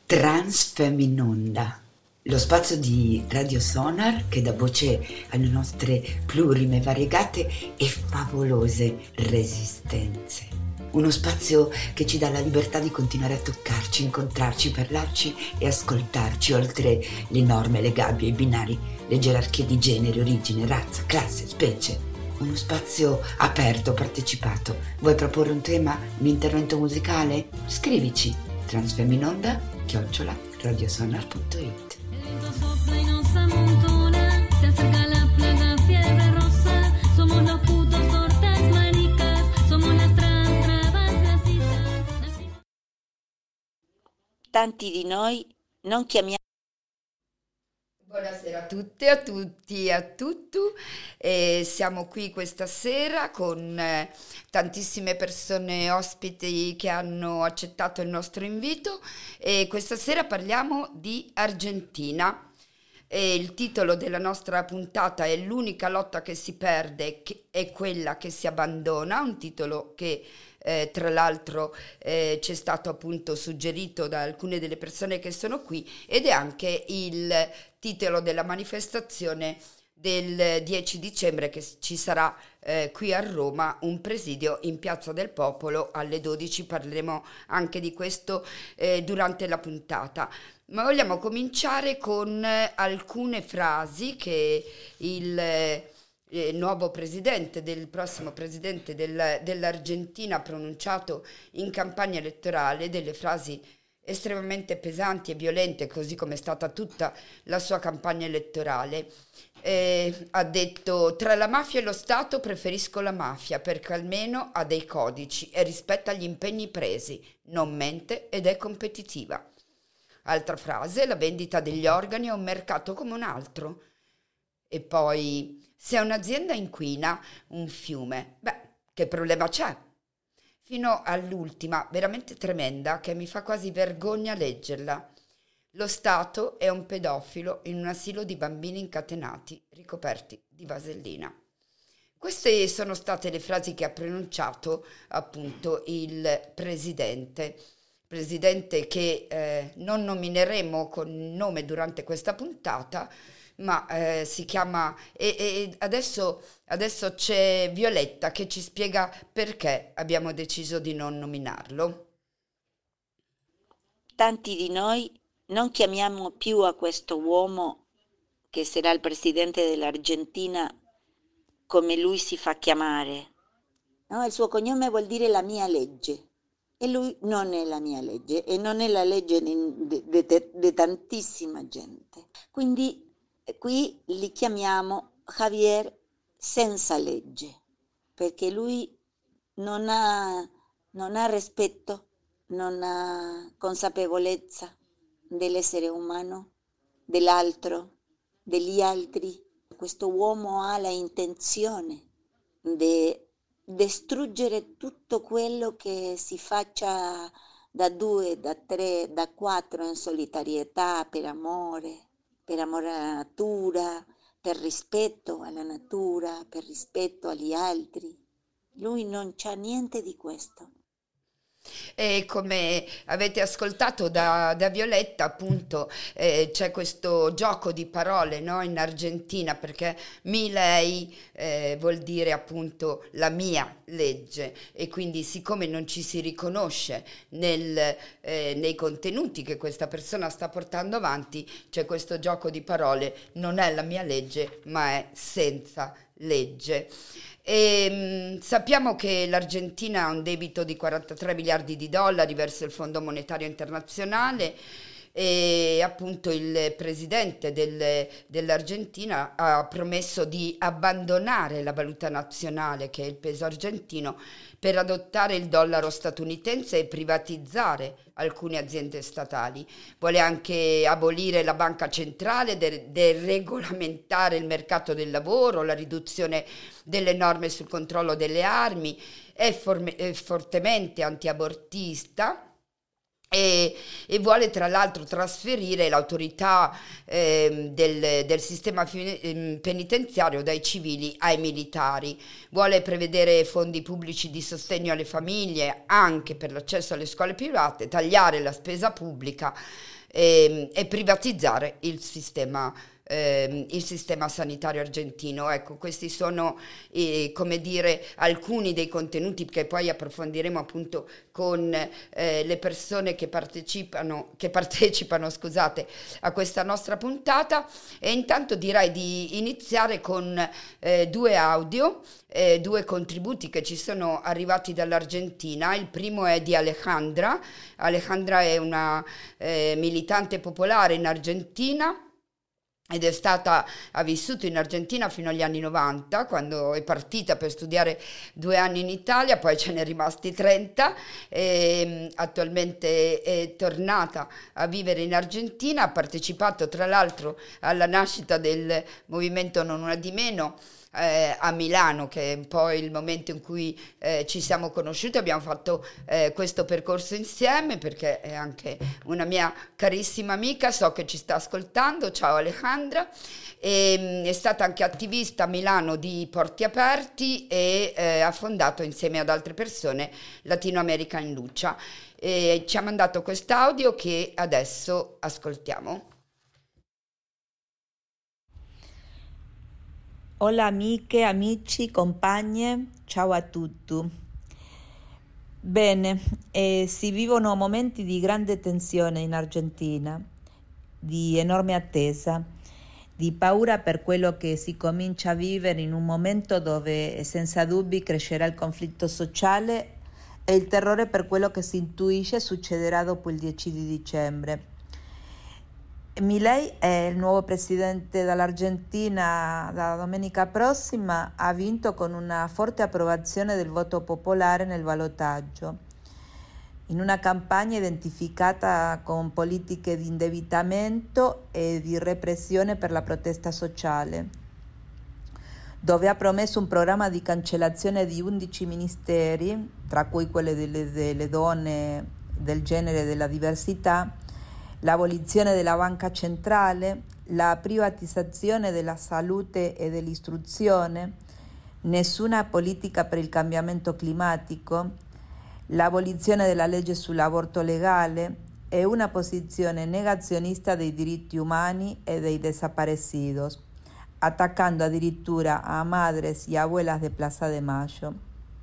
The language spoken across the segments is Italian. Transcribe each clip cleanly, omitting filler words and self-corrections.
Transfeminonda, lo spazio di Radio Sonar che dà voce alle nostre plurime, variegate e favolose resistenze. Uno spazio che ci dà la libertà di continuare a toccarci, incontrarci, parlarci e ascoltarci, oltre le norme, le gabbie, i binari, le gerarchie di genere, origine, razza, classe, specie. Uno spazio aperto, partecipato. Vuoi proporre un tema, un intervento musicale? Scrivici transfeminonda@radiosonar.it. Tanti di noi non chiamiamo. Buonasera a tutte, a tutti, a tutto. Siamo qui questa sera con tantissime persone ospiti che hanno accettato il nostro invito e questa sera parliamo di Argentina. Il titolo della nostra puntata è L'unica lotta che si perde è quella che si abbandona, un titolo che tra l'altro ci è stato appunto suggerito da alcune delle persone che sono qui ed è anche il titolo della manifestazione del 10 dicembre che ci sarà qui a Roma, un presidio in Piazza del Popolo alle 12. Parleremo anche di questo durante la puntata. Ma vogliamo cominciare con alcune frasi che il nuovo presidente, del prossimo presidente dell'Argentina ha pronunciato in campagna elettorale, delle frasi estremamente pesanti e violente, così come è stata tutta la sua campagna elettorale. Ha detto: tra la mafia e lo Stato preferisco la mafia perché almeno ha dei codici e rispetta gli impegni presi, non mente ed è competitiva. Altra frase: la vendita degli organi è un mercato come un altro. E poi: se un'azienda inquina un fiume, che problema c'è? Fino all'ultima, veramente tremenda, che mi fa quasi vergogna leggerla. Lo Stato è un pedofilo in un asilo di bambini incatenati, ricoperti di vasellina. Queste sono state le frasi che ha pronunciato appunto il presidente che non nomineremo con nome durante questa puntata, ma si chiama e adesso c'è Violetta che ci spiega perché abbiamo deciso di non nominarlo. Tanti di noi non chiamiamo più a questo uomo, che sarà il presidente dell'Argentina, come lui si fa chiamare. No, il suo cognome vuol dire la mia legge. E lui non è la mia legge e non è la legge di tantissima gente. Quindi qui li chiamiamo Javier senza legge, perché lui non ha rispetto, non ha consapevolezza dell'essere umano, dell'altro, degli altri. Questo uomo ha la intenzione di distruggere tutto quello che si faccia da 2, da 3, da 4 in solidarietà, per amore alla natura, per rispetto alla natura, per rispetto agli altri. Lui non c'ha niente di questo. E come avete ascoltato da Violetta, appunto, c'è questo gioco di parole, no, in Argentina, perché mi lei vuol dire appunto la mia legge, e quindi siccome non ci si riconosce nei contenuti che questa persona sta portando avanti, c'è questo gioco di parole: non è la mia legge, ma è senza legge. Sappiamo che l'Argentina ha un debito di 43 miliardi di dollari verso il Fondo Monetario Internazionale e appunto il presidente dell'Argentina ha promesso di abbandonare la valuta nazionale, che è il peso argentino, per adottare il dollaro statunitense e privatizzare alcune aziende statali. Vuole anche abolire la banca centrale, deregolamentare il mercato del lavoro, la riduzione delle norme sul controllo delle armi, è fortemente antiabortista e vuole tra l'altro trasferire l'autorità del sistema penitenziario dai civili ai militari. Vuole prevedere fondi pubblici di sostegno alle famiglie anche per l'accesso alle scuole private, tagliare la spesa pubblica e privatizzare il sistema sanitario argentino. Ecco, questi sono come dire alcuni dei contenuti che poi approfondiremo appunto con le persone che partecipano scusate, a questa nostra puntata. E intanto direi di iniziare con due audio, due contributi che ci sono arrivati dall'Argentina. Il primo è di Alejandra. Alejandra è una militante popolare in Argentina ed ha vissuto in Argentina fino agli anni 90, quando è partita per studiare 2 anni in Italia, poi ce n'è rimasti 30, e attualmente è tornata a vivere in Argentina. Ha partecipato tra l'altro alla nascita del movimento Non Una Di Meno a Milano, che è un po' il momento in cui ci siamo conosciuti. Abbiamo fatto questo percorso insieme, perché è anche una mia carissima amica, so che ci sta ascoltando. Ciao Alejandra. È stata anche attivista a Milano di Porti Aperti e ha fondato insieme ad altre persone Latino America in Lucha. Ci ha mandato quest'audio che adesso ascoltiamo. Hola amiche, amici, compagne, ciao a tutti. Bene, si vivono momenti di grande tensione in Argentina, di enorme attesa, di paura per quello che si comincia a vivere in un momento dove senza dubbi crescerà il conflitto sociale e il terrore per quello che si intuisce succederà dopo il 10 di dicembre. Milei è il nuovo presidente dell'Argentina da domenica prossima, ha vinto con una forte approvazione del voto popolare nel ballottaggio, in una campagna identificata con politiche di indebitamento e di repressione per la protesta sociale, dove ha promesso un programma di cancellazione di 11 ministeri, tra cui quelli delle donne, del genere e della diversità, l'abolizione della banca centrale, la privatizzazione della salute e dell'istruzione, nessuna politica per il cambiamento climatico, l'abolizione della legge sull'aborto legale e una posizione negazionista dei diritti umani e dei desaparecidos, attaccando addirittura a madres y abuelas de Plaza de Mayo.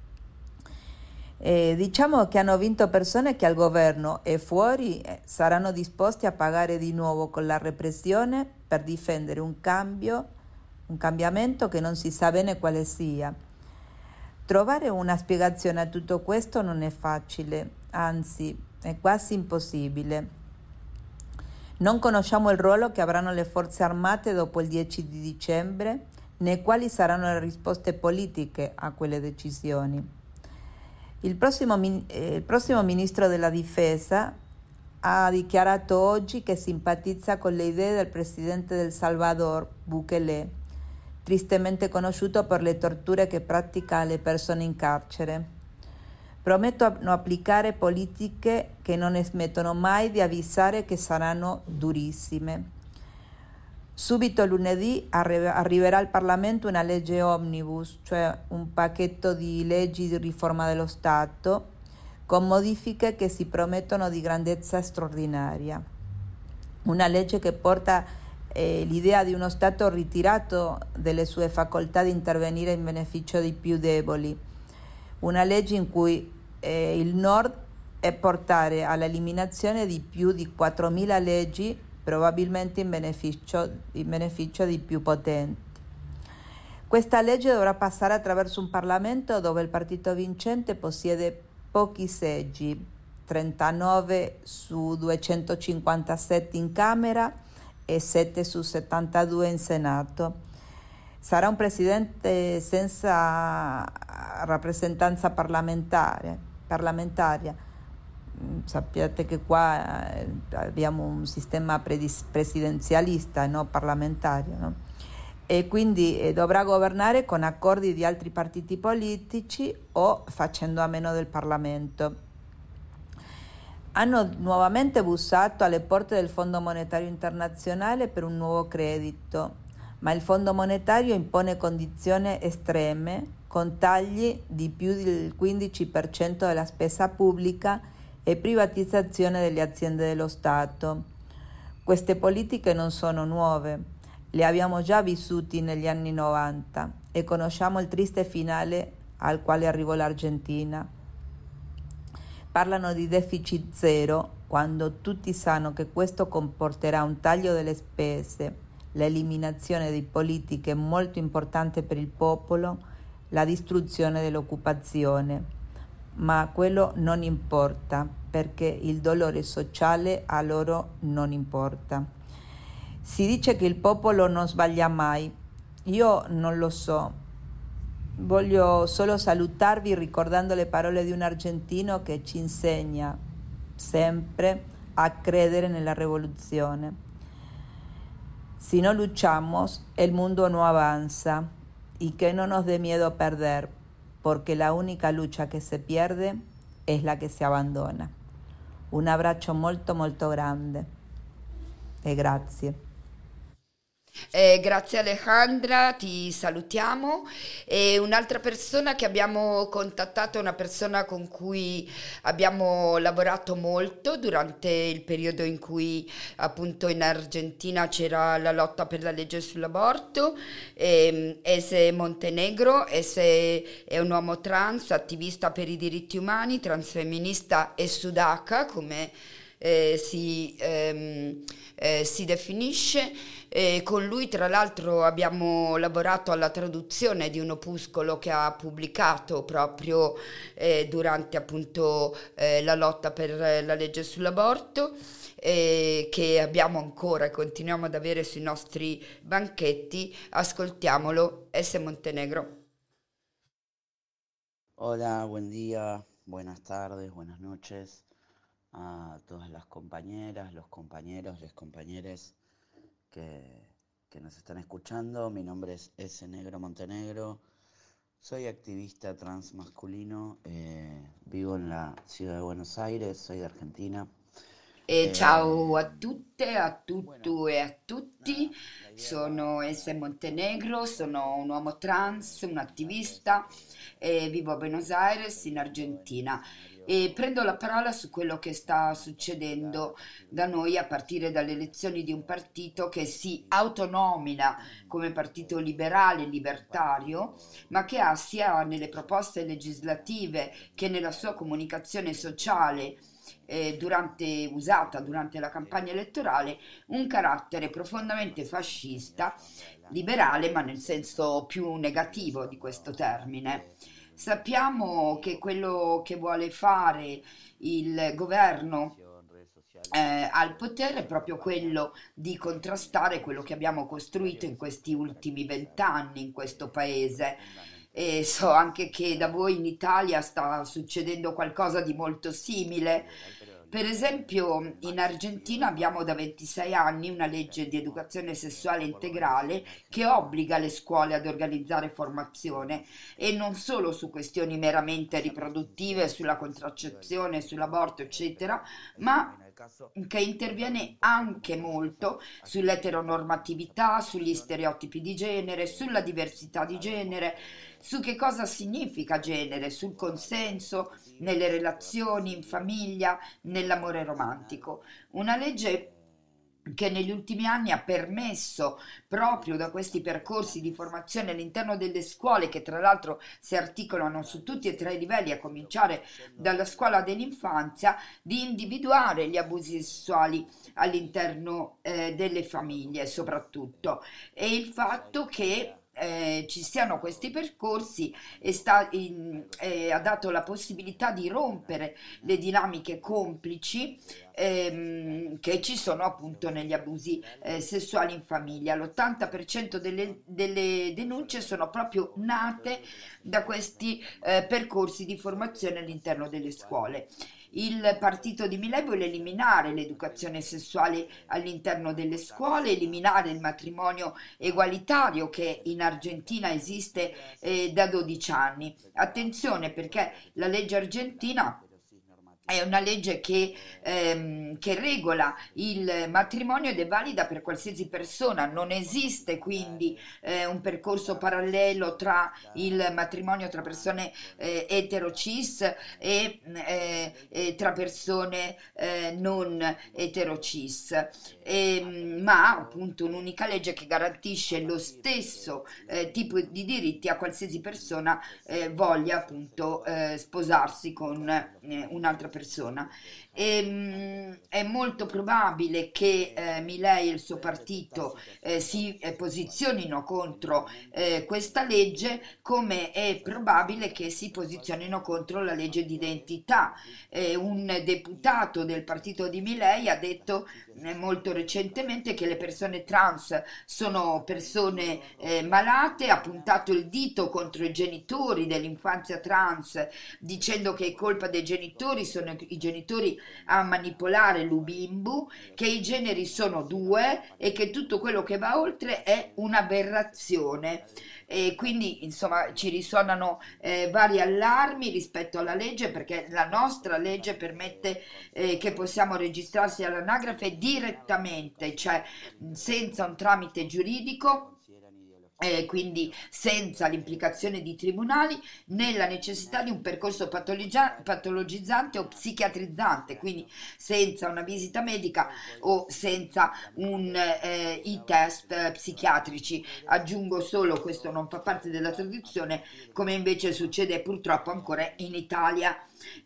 Diciamo che hanno vinto persone che al governo e fuori saranno disposti a pagare di nuovo con la repressione per difendere un cambiamento che non si sa bene quale sia. Trovare una spiegazione a tutto questo non è facile, anzi è quasi impossibile. Non conosciamo il ruolo che avranno le forze armate dopo il 10 di dicembre, né quali saranno le risposte politiche a quelle decisioni. Il prossimo ministro della difesa ha dichiarato oggi che simpatizza con le idee del presidente del Salvador, Bukele, tristemente conosciuto per le torture che pratica alle persone in carcere. Prometto non applicare politiche che non smettono mai di avvisare che saranno durissime. Subito lunedì arriverà al Parlamento una legge omnibus, cioè un pacchetto di leggi di riforma dello Stato, con modifiche che si promettono di grandezza straordinaria. Una legge che porta l'idea di uno Stato ritirato delle sue facoltà di intervenire in beneficio dei più deboli. Una legge in cui il Nord è portare all'eliminazione di più di 4.000 leggi, probabilmente in beneficio di più potenti. Questa legge dovrà passare attraverso un Parlamento dove il partito vincente possiede pochi seggi, 39 su 257 in Camera e 7 su 72 in Senato. Sarà un presidente senza rappresentanza parlamentaria. Sappiate che qua abbiamo un sistema presidenzialista, no? Parlamentario, no? E quindi dovrà governare con accordi di altri partiti politici o facendo a meno del Parlamento. Hanno nuovamente bussato alle porte del Fondo Monetario Internazionale per un nuovo credito, ma il Fondo Monetario impone condizioni estreme, con tagli di più del 15% della spesa pubblica e privatizzazione delle aziende dello Stato. Queste politiche non sono nuove, le abbiamo già vissute negli anni 90 e conosciamo il triste finale al quale arrivò l'Argentina. Parlano di deficit zero quando tutti sanno che questo comporterà un taglio delle spese, l'eliminazione di politiche molto importanti per il popolo, la distruzione dell'occupazione. Ma quello non importa, perché il dolore sociale a loro non importa. Si dice che il popolo non sbaglia mai. Io non lo so. Voglio solo salutarvi ricordando le parole di un argentino che ci insegna sempre a credere nella rivoluzione. Si no luchamos, el mundo no avanza, y que no nos dé miedo perder, porque la única lucha que se pierde es la que se abandona. Un abbraccio molto molto grande e grazie. Grazie Alejandra, ti salutiamo. E un'altra persona che abbiamo contattato è una persona con cui abbiamo lavorato molto durante il periodo in cui appunto in Argentina c'era la lotta per la legge sull'aborto. Ese Montenegro, ese è un uomo trans, attivista per i diritti umani, transfemminista e sudaca, come si definisce. Con lui tra l'altro abbiamo lavorato alla traduzione di un opuscolo che ha pubblicato proprio durante appunto la lotta per la legge sull'aborto, che abbiamo ancora e continuiamo ad avere sui nostri banchetti. Ascoltiamolo, S. Montenegro. Hola, buen día, buenas tardes, buenas noches a todas las compañeras, los compañeros, les compañeres que nos están escuchando. Mi nombre es S. Negro Montenegro, soy activista transmasculino, vivo en la ciudad de Buenos Aires, soy de Argentina. Ciao a tutte, a tutto e a tutti, sono S. Montenegro, sono un uomo trans, un attivista, vivo a Buenos Aires in Argentina e prendo la parola su quello che sta succedendo da noi a partire dalle elezioni di un partito che si autonomina come partito liberale, libertario, ma che ha sia nelle proposte legislative che nella sua comunicazione sociale usata durante la campagna elettorale un carattere profondamente fascista, liberale, ma nel senso più negativo di questo termine. Sappiamo che quello che vuole fare il governo al potere è proprio quello di contrastare quello che abbiamo costruito in questi ultimi 20 anni in questo paese. E so anche che da voi in Italia sta succedendo qualcosa di molto simile. Per esempio, in Argentina abbiamo da 26 anni una legge di educazione sessuale integrale che obbliga le scuole ad organizzare formazione e non solo su questioni meramente riproduttive, sulla contraccezione, sull'aborto, eccetera, ma che interviene anche molto sull'eteronormatività, sugli stereotipi di genere, sulla diversità di genere, su che cosa significa genere, sul consenso nelle relazioni, in famiglia, nell'amore romantico. Una legge che negli ultimi anni ha permesso proprio da questi percorsi di formazione all'interno delle scuole, che tra l'altro si articolano su tutti e tre i livelli, a cominciare dalla scuola dell'infanzia, di individuare gli abusi sessuali all'interno delle famiglie soprattutto, e il fatto che ci siano questi percorsi ha dato la possibilità di rompere le dinamiche complici che ci sono appunto negli abusi sessuali in famiglia. L'80% delle denunce sono proprio nate da questi percorsi di formazione all'interno delle scuole. Il partito di Milei vuole eliminare l'educazione sessuale all'interno delle scuole, eliminare il matrimonio egualitario che in Argentina esiste da 12 anni. Attenzione, perché la legge argentina è una legge che regola il matrimonio ed è valida per qualsiasi persona, non esiste quindi un percorso parallelo tra il matrimonio tra persone etero-cis e tra persone non etero-cis, ma appunto un'unica legge che garantisce lo stesso tipo di diritti a qualsiasi persona voglia appunto sposarsi con un'altra persona. È molto probabile che Milei e il suo partito si posizionino contro questa legge, come è probabile che si posizionino contro la legge di identità. Un deputato del partito di Milei ha detto molto recentemente che le persone trans sono persone malate, ha puntato il dito contro i genitori dell'infanzia trans dicendo che è colpa dei genitori, sono i genitori a manipolare l'ubimbu, che i generi sono due e che tutto quello che va oltre è un'aberrazione. E quindi insomma ci risuonano vari allarmi rispetto alla legge, perché la nostra legge permette che possiamo registrarsi all'anagrafe direttamente, cioè senza un tramite giuridico, quindi senza l'implicazione di tribunali né la necessità di un percorso patologizzante o psichiatrizzante, quindi senza una visita medica o senza i test psichiatrici. Aggiungo solo, questo non fa parte della tradizione, come invece succede purtroppo ancora in Italia.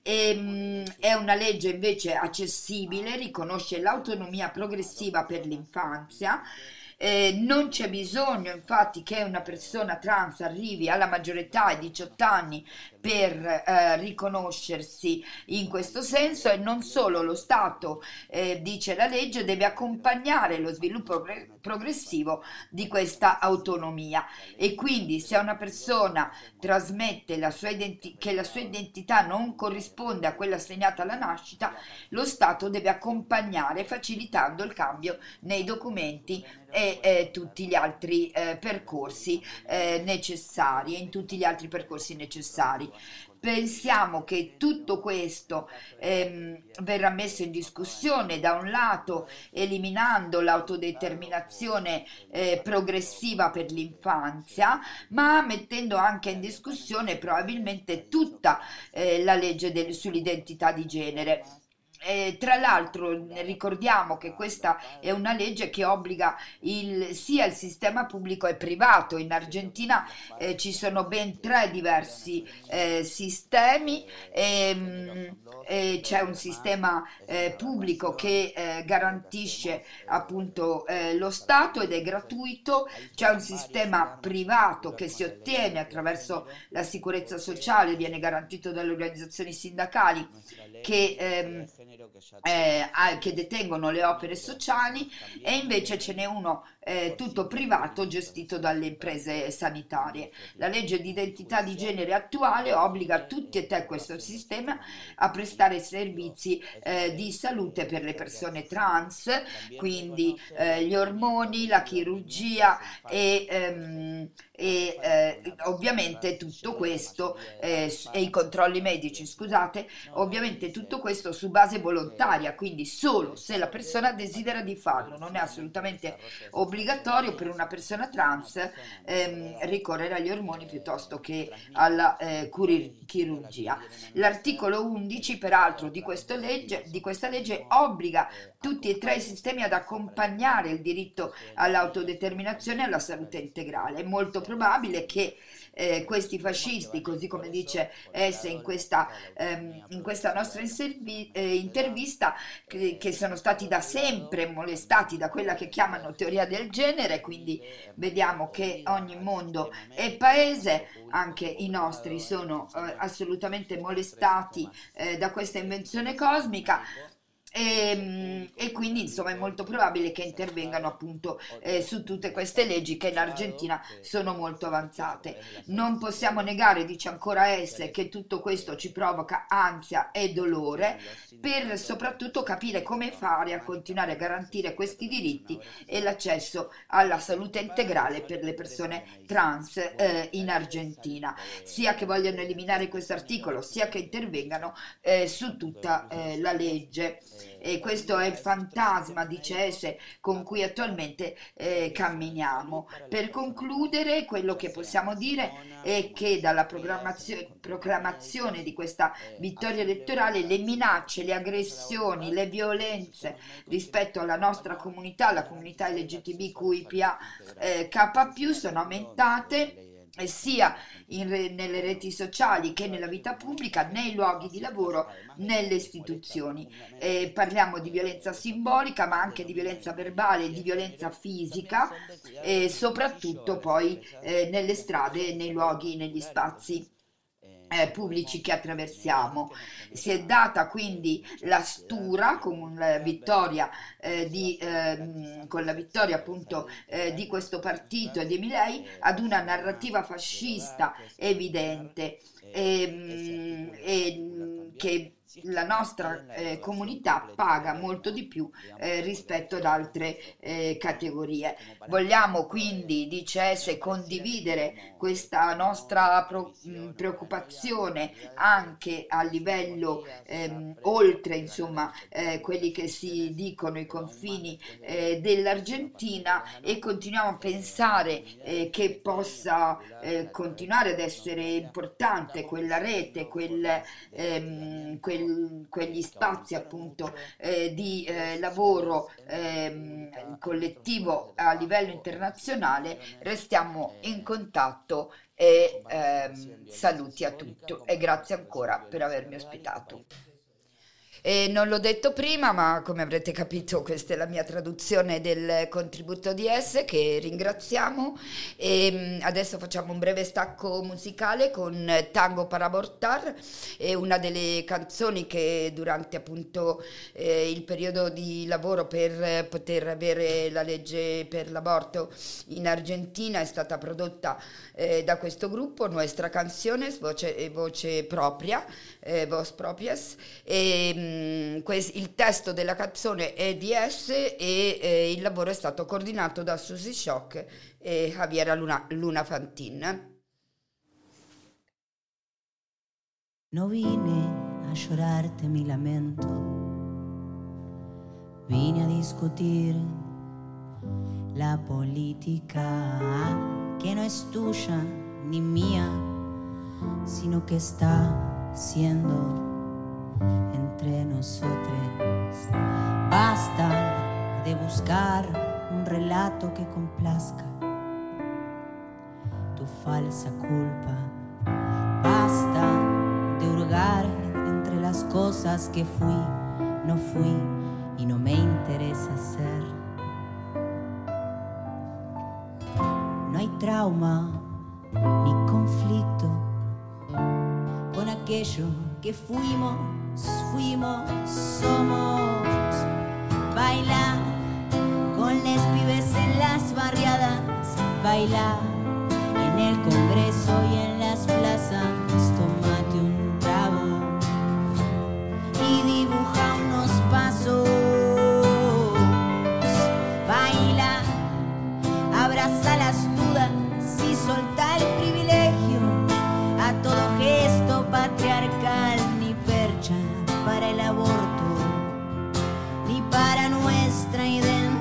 È una legge invece accessibile, riconosce l'autonomia progressiva per l'infanzia. Non c'è bisogno infatti che una persona trans arrivi alla maggiore età, ai 18 anni, per riconoscersi in questo senso, e non solo, lo Stato, dice la legge, deve accompagnare lo sviluppo progressivo di questa autonomia, e quindi se una persona trasmette che la sua identità non corrisponde a quella assegnata alla nascita, lo Stato deve accompagnare facilitando il cambio nei documenti e tutti gli altri percorsi necessari, e in tutti gli altri percorsi necessari. Pensiamo che tutto questo verrà messo in discussione, da un lato eliminando l'autodeterminazione progressiva per l'infanzia, ma mettendo anche in discussione probabilmente tutta la legge sull'identità di genere. Tra l'altro ricordiamo che questa è una legge che obbliga sia il sistema pubblico e privato. In Argentina ci sono ben 3 diversi sistemi, c'è un sistema pubblico che garantisce appunto lo Stato ed è gratuito, c'è un sistema privato che si ottiene attraverso la sicurezza sociale, viene garantito dalle organizzazioni sindacali che detengono le opere sociali, e invece ce n'è uno tutto privato gestito dalle imprese sanitarie. La legge di identità di genere attuale obbliga tutti e tre questo sistema a prestare servizi di salute per le persone trans, quindi gli ormoni, la chirurgia e ovviamente tutto questo e i controlli medici, scusate, ovviamente tutto questo su base volontaria, quindi solo se la persona desidera di farlo. Non è assolutamente obbligatorio per una persona trans ricorrere agli ormoni piuttosto che alla chirurgia. L'articolo 11 peraltro di questa legge obbliga tutti e tre i sistemi ad accompagnare il diritto all'autodeterminazione e alla salute integrale. È molto probabile che questi fascisti, così come dice Esse in questa nostra intervista, che sono stati da sempre molestati da quella che chiamano teoria del genere, quindi vediamo che ogni mondo è paese, anche i nostri sono assolutamente molestati da questa invenzione cosmica. E quindi insomma è molto probabile che intervengano appunto su tutte queste leggi che in Argentina sono molto avanzate. Non possiamo negare, dice ancora S, che tutto questo ci provoca ansia e dolore per soprattutto capire come fare a continuare a garantire questi diritti e l'accesso alla salute integrale per le persone trans in Argentina, sia che vogliano eliminare questo articolo sia che intervengano su tutta la legge. E questo è il fantasma, dice S, con cui attualmente camminiamo. Per concludere, quello che possiamo dire è che dalla proclamazione di questa vittoria elettorale le minacce, le aggressioni, le violenze rispetto alla nostra comunità, la comunità LGTBQIA K+, sono aumentate sia nelle reti sociali che nella vita pubblica, nei luoghi di lavoro, nelle istituzioni. Parliamo di violenza simbolica, ma anche di violenza verbale, di violenza fisica, e soprattutto poi nelle strade, nei luoghi, negli spazi pubblici che attraversiamo. Si è data quindi la stura con la vittoria appunto di questo partito e di Milei ad una narrativa fascista evidente che la nostra comunità paga molto di più rispetto ad altre categorie. Vogliamo quindi, dice S, condividere questa nostra preoccupazione anche a livello oltre insomma quelli che si dicono i confini dell'Argentina, e continuiamo a pensare che possa continuare ad essere importante quella rete, quegli spazi appunto di lavoro collettivo a livello internazionale. Restiamo in contatto e saluti a tutti e grazie ancora per avermi ospitato. E non l'ho detto prima, ma come avrete capito questa è la mia traduzione del contributo di S, che ringraziamo, e adesso facciamo un breve stacco musicale con Tango para Abortar, una delle canzoni che durante appunto il periodo di lavoro per poter avere la legge per l'aborto in Argentina è stata prodotta da questo gruppo, Nuestra Canciones, voce propria, Voz Propias, e il testo della canzone è di S e il lavoro è stato coordinato da Susi Shock e Javiera Luna Fantin. No vine a llorarte mi lamento, vine a discutir la política que no es tuya ni mía, sino que está siendo entre nosotros. Basta de buscar un relato que complazca tu falsa culpa. Basta de hurgar entre las cosas que fui, no fui y no me interesa ser. No hay trauma ni conflicto con aquello que fuimos, somos. Baila con les pibes en las barriadas, baila en el Congreso y en las plazas, tómate un trago y dibuja unos pasos. Baila, abraza las dudas y solta el privilegio a todo gesto patriarcal, ni percha para el aborto, ni para nuestra identidad.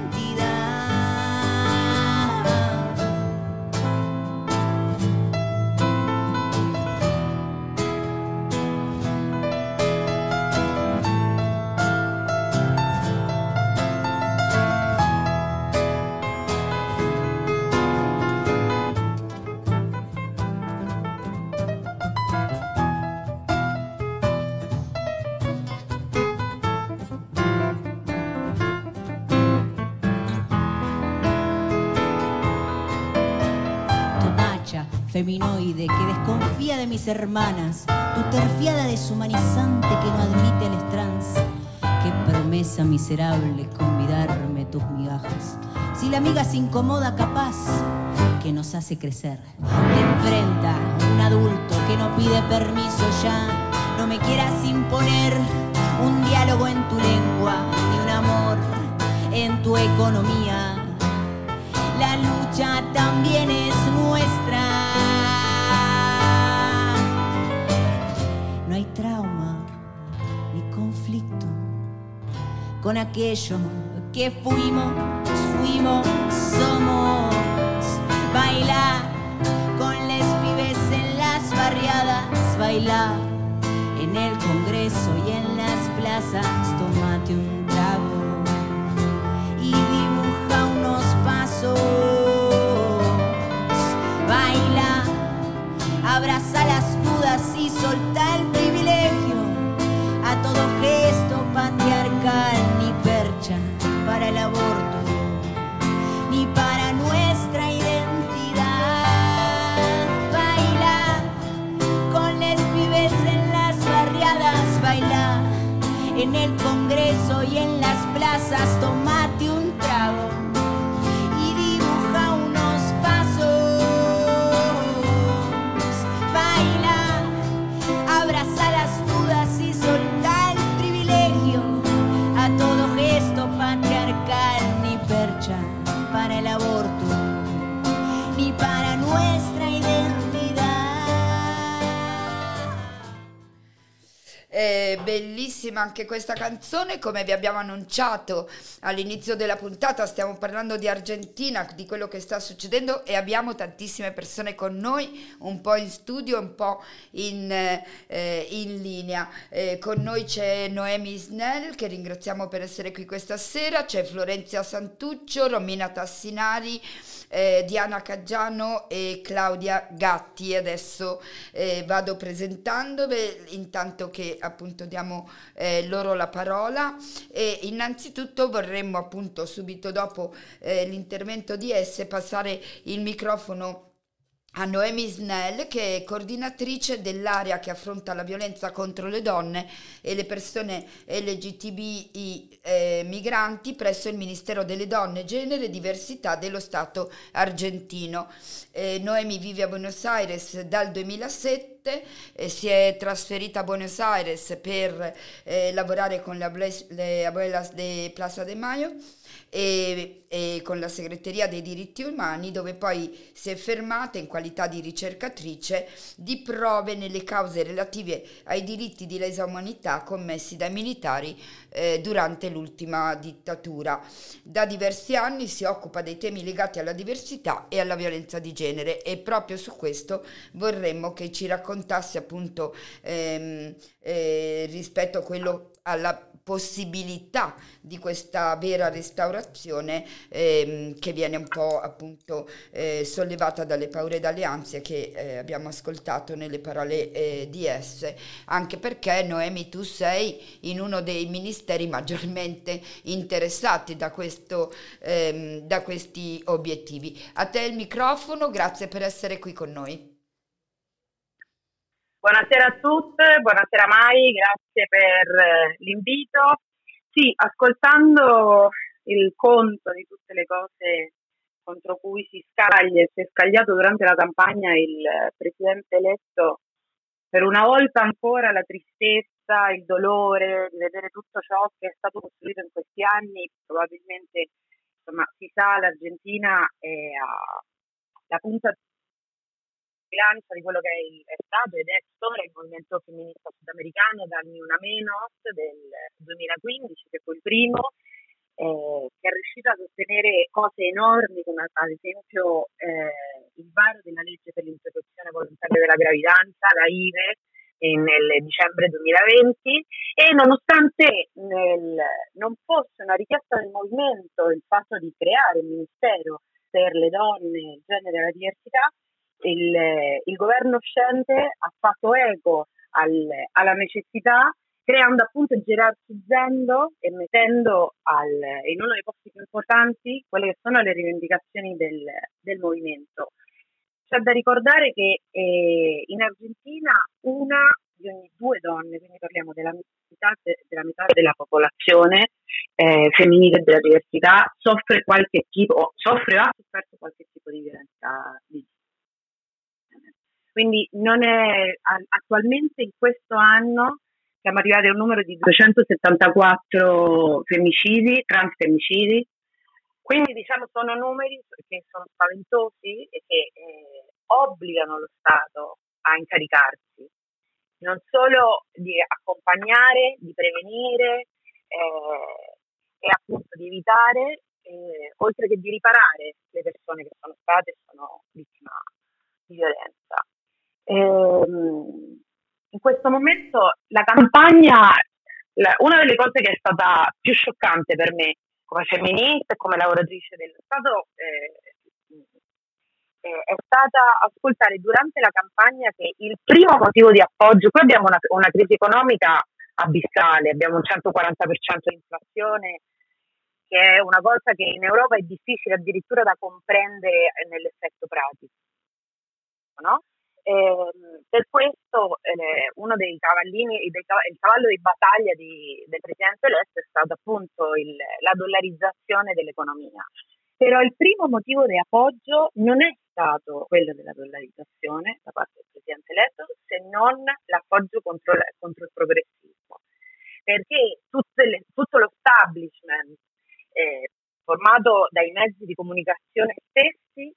Feminoide que desconfía de mis hermanas, tu terfiada deshumanizante que no admite a los trans, que promesa miserable convidarme tus migajas. Si la miga se incomoda, capaz que nos hace crecer. Te enfrenta un adulto que no pide permiso ya. No me quieras imponer un diálogo en tu lengua, ni un amor en tu economía. La lucha también es nuestra. No hay trauma ni conflicto con aquello que fuimos, somos. Baila con les pibes en las barriadas, baila en el Congreso y en las plazas. Tómate un trago y dibuja unos pasos. Baila, abraza las dudas y solta el privilegio a todo gesto patriarcal. Ni percha para el aborto, ni para nuestra identidad. Baila con les pibes en las barriadas, baila en el Congreso y en las plazas. Tomate un trago y dibuja unos pasos. Baila, abraza las dudas y solta el privilegio a todo gesto patriarcal. Ni percha para el aborto, ni para nuestra identidad. Bellissima anche questa canzone, come vi abbiamo annunciato all'inizio della puntata. Stiamo parlando di Argentina, di quello che sta succedendo, e abbiamo tantissime persone con noi, un po' in studio, un po' in linea. Con noi c'è Noemi Snell, che ringraziamo per essere qui questa sera, c'è Florenzia Santuccio, Romina Tassinari, Diana Caggiano e Claudia Gatti. Adesso vado presentandovi, intanto che appunto diamo loro la parola, e innanzitutto vorremmo appunto subito dopo l'intervento di esse passare il microfono a Noemi Snell, che è coordinatrice dell'area che affronta la violenza contro le donne e le persone LGTBI migranti presso il Ministero delle Donne, Genere e Diversità dello Stato argentino. Noemi vive a Buenos Aires dal 2007, si è trasferita a Buenos Aires per lavorare con le Abuelas de Plaza de Mayo e con la segreteria dei diritti umani, dove poi si è fermata in qualità di ricercatrice di prove nelle cause relative ai diritti di lesa umanità commessi dai militari durante l'ultima dittatura. Da diversi anni si occupa dei temi legati alla diversità e alla violenza di genere, e proprio su questo vorremmo che ci raccontasse appunto rispetto a quello, alla possibilità di questa vera restaurazione che viene un po' appunto sollevata dalle paure e dalle ansie che abbiamo ascoltato nelle parole di esse, anche perché Noemi, tu sei in uno dei ministeri maggiormente interessati da questi obiettivi. A te il microfono, grazie per essere qui con noi. Buonasera a tutte, buonasera Mai, grazie per l'invito. Sì, ascoltando il conto di tutte le cose contro cui si è scagliato durante la campagna il presidente eletto, per una volta ancora la tristezza, il dolore di vedere tutto ciò che è stato costruito in questi anni. Probabilmente, insomma, si sa, l'Argentina è la punta bilancia di quello che è stato ed è storia il movimento femminista sudamericano dal Ni Una Menos del 2015, che fu il primo, che è riuscito a ottenere cose enormi, come ad esempio il varo della legge per l'interruzione volontaria della gravidanza, la IVE, nel dicembre 2020, e nonostante non fosse una richiesta del movimento il fatto di creare un ministero per le donne, il genere e la diversità, il governo uscente ha fatto eco alla necessità, creando appunto e gerarchizzando e mettendo in uno dei posti più importanti quelle che sono le rivendicazioni del movimento. C'è da ricordare che in Argentina una di ogni 2 donne, quindi parliamo della metà della popolazione femminile della diversità, soffre o ha sofferto qualche tipo di violenza di genere. Quindi attualmente in questo anno siamo arrivati a un numero di 274 femminicidi, transfemminicidi. Quindi sono numeri che sono spaventosi e che obbligano lo Stato a incaricarsi non solo di accompagnare, di prevenire e appunto di evitare, oltre che di riparare le persone che sono vittime di violenza. In questo momento la campagna, una delle cose che è stata più scioccante per me come femminista e come lavoratrice dello Stato è stata ascoltare durante la campagna che il primo motivo di appoggio, qui abbiamo una crisi economica abissale, abbiamo un 140% di inflazione, che è una cosa che in Europa è difficile addirittura da comprendere nell'effetto pratico, no? Per questo uno dei cavallini, il cavallo di battaglia del presidente eletto è stato appunto la dollarizzazione dell'economia. Però il primo motivo di appoggio non è stato quello della dollarizzazione da parte del presidente eletto, se non l'appoggio contro il progressismo. Perché tutto lo establishment formato dai mezzi di comunicazione stessi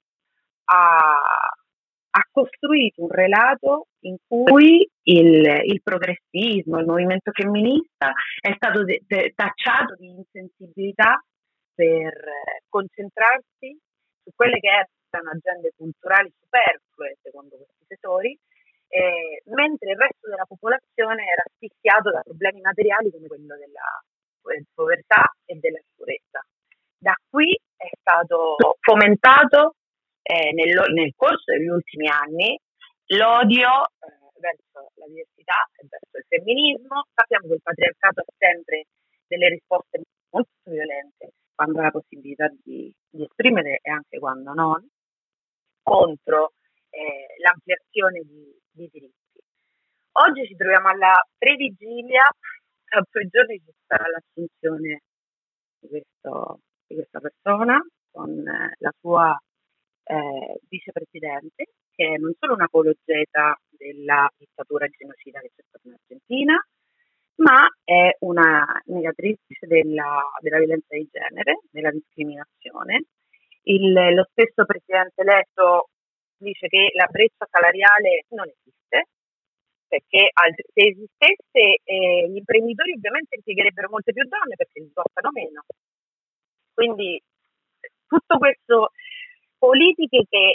ha costruito un relato in cui il progressismo, il movimento femminista è stato tacciato di insensibilità per concentrarsi su quelle che erano agende culturali superflue, secondo questi settori, mentre il resto della popolazione era asfissiato da problemi materiali come quello della povertà e della sicurezza. Da qui è stato fomentato nel corso degli ultimi anni l'odio verso la diversità e verso il femminismo. Sappiamo che il patriarcato ha sempre delle risposte molto violente quando ha la possibilità di esprimere e anche quando non, contro l'ampliazione di diritti. Oggi ci troviamo alla previgilia, tra 2 giorni ci sarà l'assunzione di questa persona con la sua vicepresidente, che è non solo un'apologeta della dittatura genocida che c'è stata in Argentina, ma è una negatrice della violenza di genere, della discriminazione. Lo stesso presidente eletto dice che la breccia salariale non esiste, perché se esistesse gli imprenditori ovviamente impiegherebbero molte più donne perché gli costano meno. Quindi tutto questo, politiche che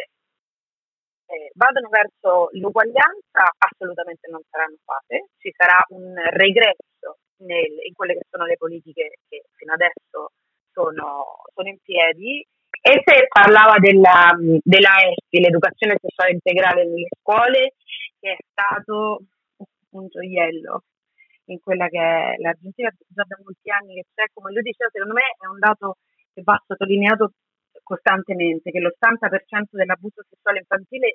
vadano verso l'uguaglianza assolutamente non saranno fatte, ci sarà un regresso in quelle che sono le politiche che fino adesso sono in piedi. E se parlava della ESI, l'educazione sessuale integrale nelle scuole, che è stato un gioiello in quella che è l'Argentina, già da molti anni che c'è, come lui diceva, secondo me è un dato che va sottolineato costantemente, che l'80% dell'abuso sessuale infantile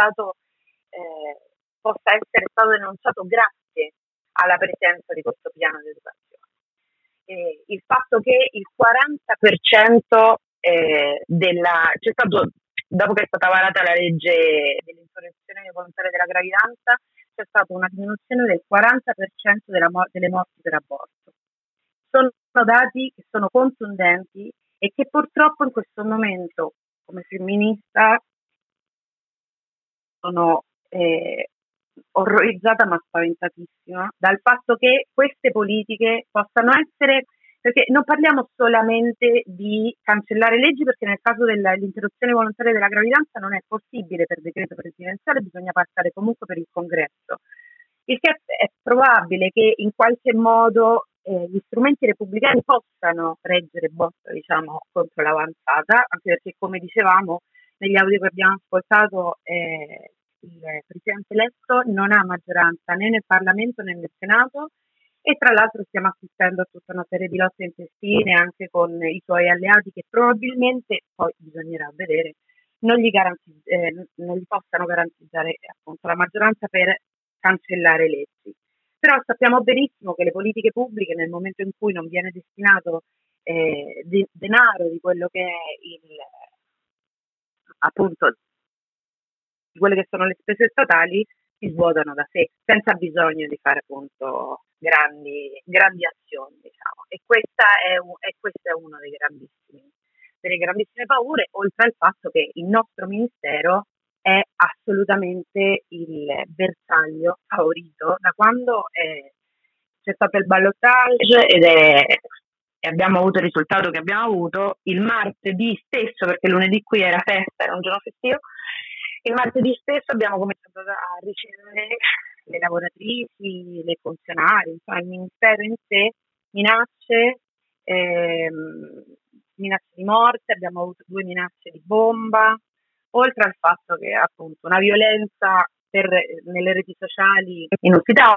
possa essere stato denunciato grazie alla presenza di questo piano di educazione. Il fatto che il 40% c'è stato, dopo che è stata varata la legge dell'interruzione volontaria della gravidanza, c'è stata una diminuzione del 40% delle morti per aborto. Sono dati che sono contundenti e che purtroppo in questo momento, come femminista, sono orrorizzata ma spaventatissima dal fatto che queste politiche possano essere, perché non parliamo solamente di cancellare leggi, perché nel caso dell'interruzione volontaria della gravidanza non è possibile per decreto presidenziale, bisogna passare comunque per il congresso. Il che è probabile che in qualche modo gli strumenti repubblicani possano reggere botta, contro l'avanzata, anche perché, come dicevamo negli audio che abbiamo ascoltato, il presidente eletto non ha maggioranza né nel Parlamento né nel Senato, e tra l'altro stiamo assistendo a tutta una serie di lotte intestine anche con i suoi alleati, che probabilmente, poi bisognerà vedere, non gli possano garantizzare appunto la maggioranza per cancellare leggi. Però sappiamo benissimo che le politiche pubbliche, nel momento in cui non viene destinato denaro di quello che è appunto di quelle che sono le spese statali, si svuotano da sé, senza bisogno di fare appunto grandi azioni, diciamo. E questo è uno delle grandissime paure, oltre al fatto che il nostro ministero è assolutamente il bersaglio favorito da quando c'è stato il ballottaggio e abbiamo avuto il risultato che abbiamo avuto. Il martedì stesso, perché lunedì qui era festa, era un giorno festivo, il martedì stesso abbiamo cominciato a ricevere le lavoratrici, le funzionari, insomma il ministero in sé, minacce di morte, abbiamo avuto 2 minacce di bomba, oltre al fatto che appunto una violenza nelle reti sociali inusitata.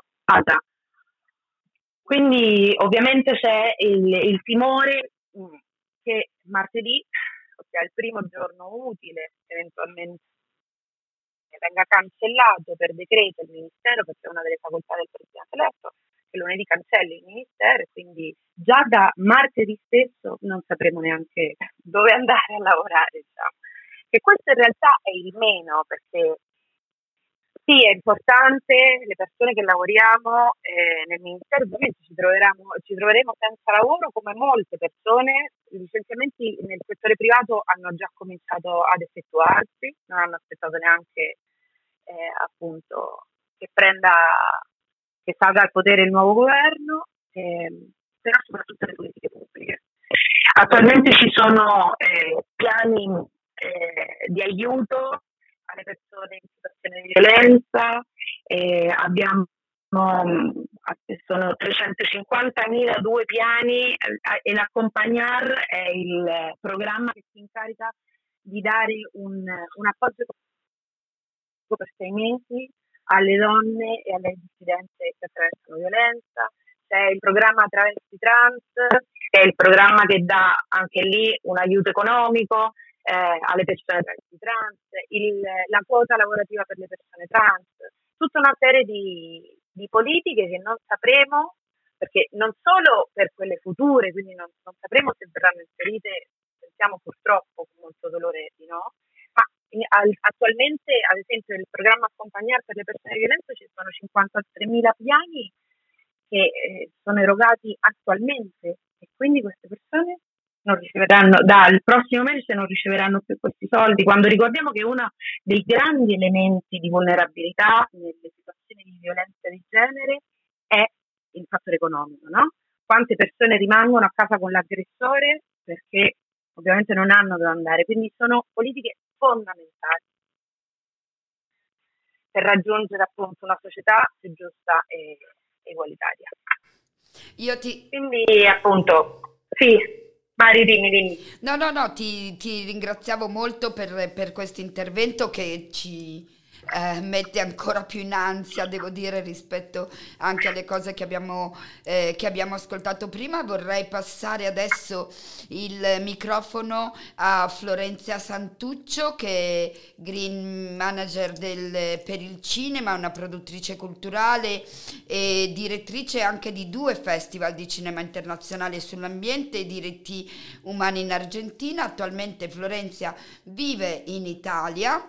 Quindi ovviamente c'è il timore che martedì, ossia il primo giorno utile, eventualmente venga cancellato per decreto il ministero, perché è una delle facoltà del presidente eletto, che lunedì cancelli il ministero, e quindi già da martedì stesso non sapremo neanche dove andare a lavorare, diciamo. Che questo in realtà è il meno, perché sì, è importante, le persone che lavoriamo nel ministero ovviamente ci troveremo senza lavoro, come molte persone. I licenziamenti nel settore privato hanno già cominciato ad effettuarsi, non hanno aspettato neanche appunto che salga al potere il nuovo governo, però soprattutto le politiche pubbliche. Attualmente ci sono piani di aiuto alle persone in situazione di violenza, sono 350.000 2 piani, e l'Accompagnar è il programma che si incarica di dare un appoggio per 6 mesi alle donne e alle dissidenze che attraversano violenza. C'è il programma Travesti Trans, che è il programma che dà anche lì un aiuto economico alle persone travesti trans, la quota lavorativa per le persone trans, tutta una serie di politiche che non sapremo, perché non solo per quelle future, quindi non sapremo se verranno inserite, pensiamo purtroppo con molto dolore di no, ma attualmente ad esempio nel programma Accompagnar per le persone violente ci sono 53.000 piani che sono erogati attualmente, e quindi queste persone non riceveranno, dal prossimo mese non riceveranno più questi soldi, quando ricordiamo che uno dei grandi elementi di vulnerabilità nelle situazioni di violenza di genere è il fattore economico, no? Quante persone rimangono a casa con l'aggressore perché ovviamente non hanno dove andare, quindi sono politiche fondamentali per raggiungere appunto una società più giusta e egualitaria. Quindi appunto sì. Mari, dimmi. No, ti ringraziavo molto per questo intervento che ci mette ancora più in ansia, devo dire, rispetto anche alle cose che abbiamo ascoltato prima. Vorrei passare adesso il microfono a Florenzia Santuccio, che è Green Manager per il cinema, una produttrice culturale e direttrice anche di 2 festival di cinema internazionale sull'ambiente e diritti umani in Argentina. Attualmente Florenzia vive in Italia,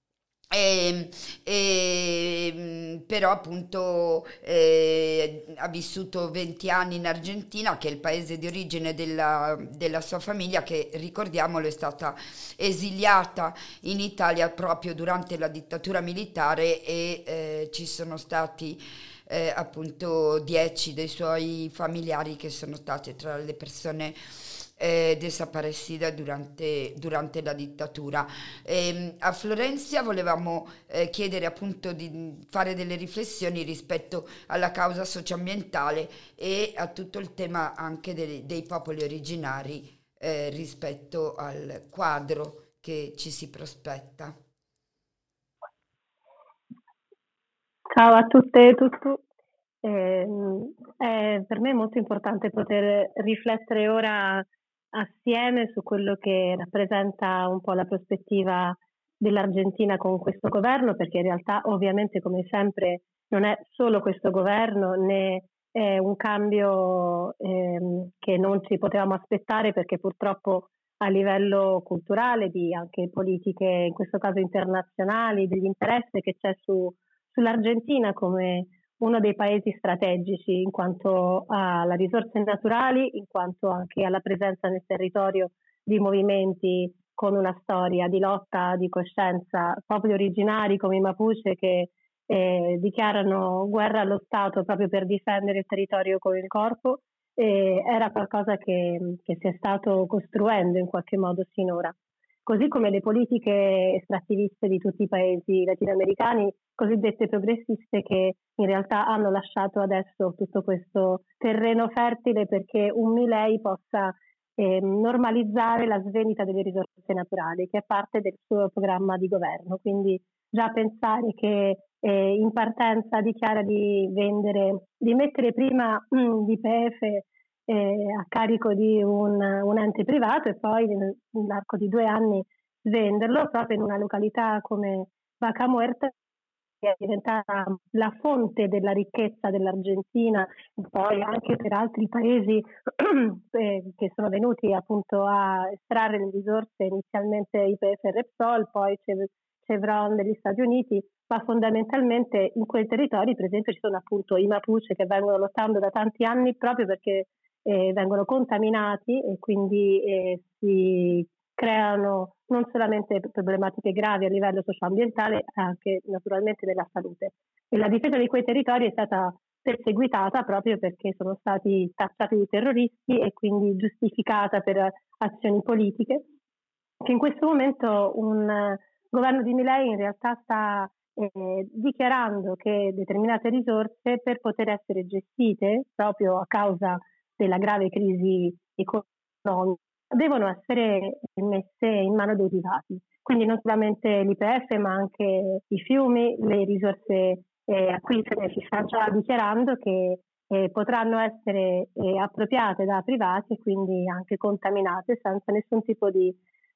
però appunto ha vissuto 20 anni in Argentina, che è il paese di origine della sua famiglia, che ricordiamolo è stata esiliata in Italia proprio durante la dittatura militare, e ci sono stati appunto 10 dei suoi familiari che sono stati tra le persone desaparecidas durante la dittatura. A Florenzia volevamo chiedere appunto di fare delle riflessioni rispetto alla causa socioambientale e a tutto il tema anche dei popoli originari rispetto al quadro che ci si prospetta. Ciao a tutte e tutti. Per me è molto importante poter riflettere ora assieme su quello che rappresenta un po' la prospettiva dell'Argentina con questo governo, perché in realtà ovviamente come sempre non è solo questo governo né è un cambio che non ci potevamo aspettare, perché purtroppo a livello culturale, di anche politiche, in questo caso internazionali, degli interessi che c'è sull'Argentina come uno dei paesi strategici in quanto alle risorse naturali, in quanto anche alla presenza nel territorio di movimenti con una storia di lotta, di coscienza, popoli originari come i Mapuche che dichiarano guerra allo Stato proprio per difendere il territorio con il corpo. Era qualcosa che si è stato costruendo in qualche modo sinora. Così come le politiche estrattiviste di tutti i paesi latinoamericani, cosiddette progressiste, che in realtà hanno lasciato adesso tutto questo terreno fertile perché un Milei possa normalizzare la svendita delle risorse naturali, che è parte del suo programma di governo. Quindi già pensare che in partenza dichiara di mettere prima l'YPF a carico di un ente privato e poi nell'arco di 2 anni venderlo proprio in una località come Vaca Muerta, che è diventata la fonte della ricchezza dell'Argentina, poi anche per altri paesi che sono venuti appunto a estrarre le risorse, inizialmente YPF e Repsol, poi Chevron degli Stati Uniti, ma fondamentalmente in quei territori per esempio ci sono appunto i Mapuche che vengono lottando da tanti anni proprio perché vengono contaminati e quindi si creano non solamente problematiche gravi a livello socioambientale, anche naturalmente della salute. E la difesa di quei territori è stata perseguitata proprio perché sono stati tacciati di terroristi e quindi giustificata per azioni politiche, che in questo momento un governo di Milei in realtà sta dichiarando che determinate risorse, per poter essere gestite proprio a causa della grave crisi economica, devono essere messe in mano dei privati. Quindi non solamente l'YPF ma anche i fiumi, le risorse acquifere si sta già dichiarando che potranno essere appropriate da privati e quindi anche contaminate senza nessun tipo di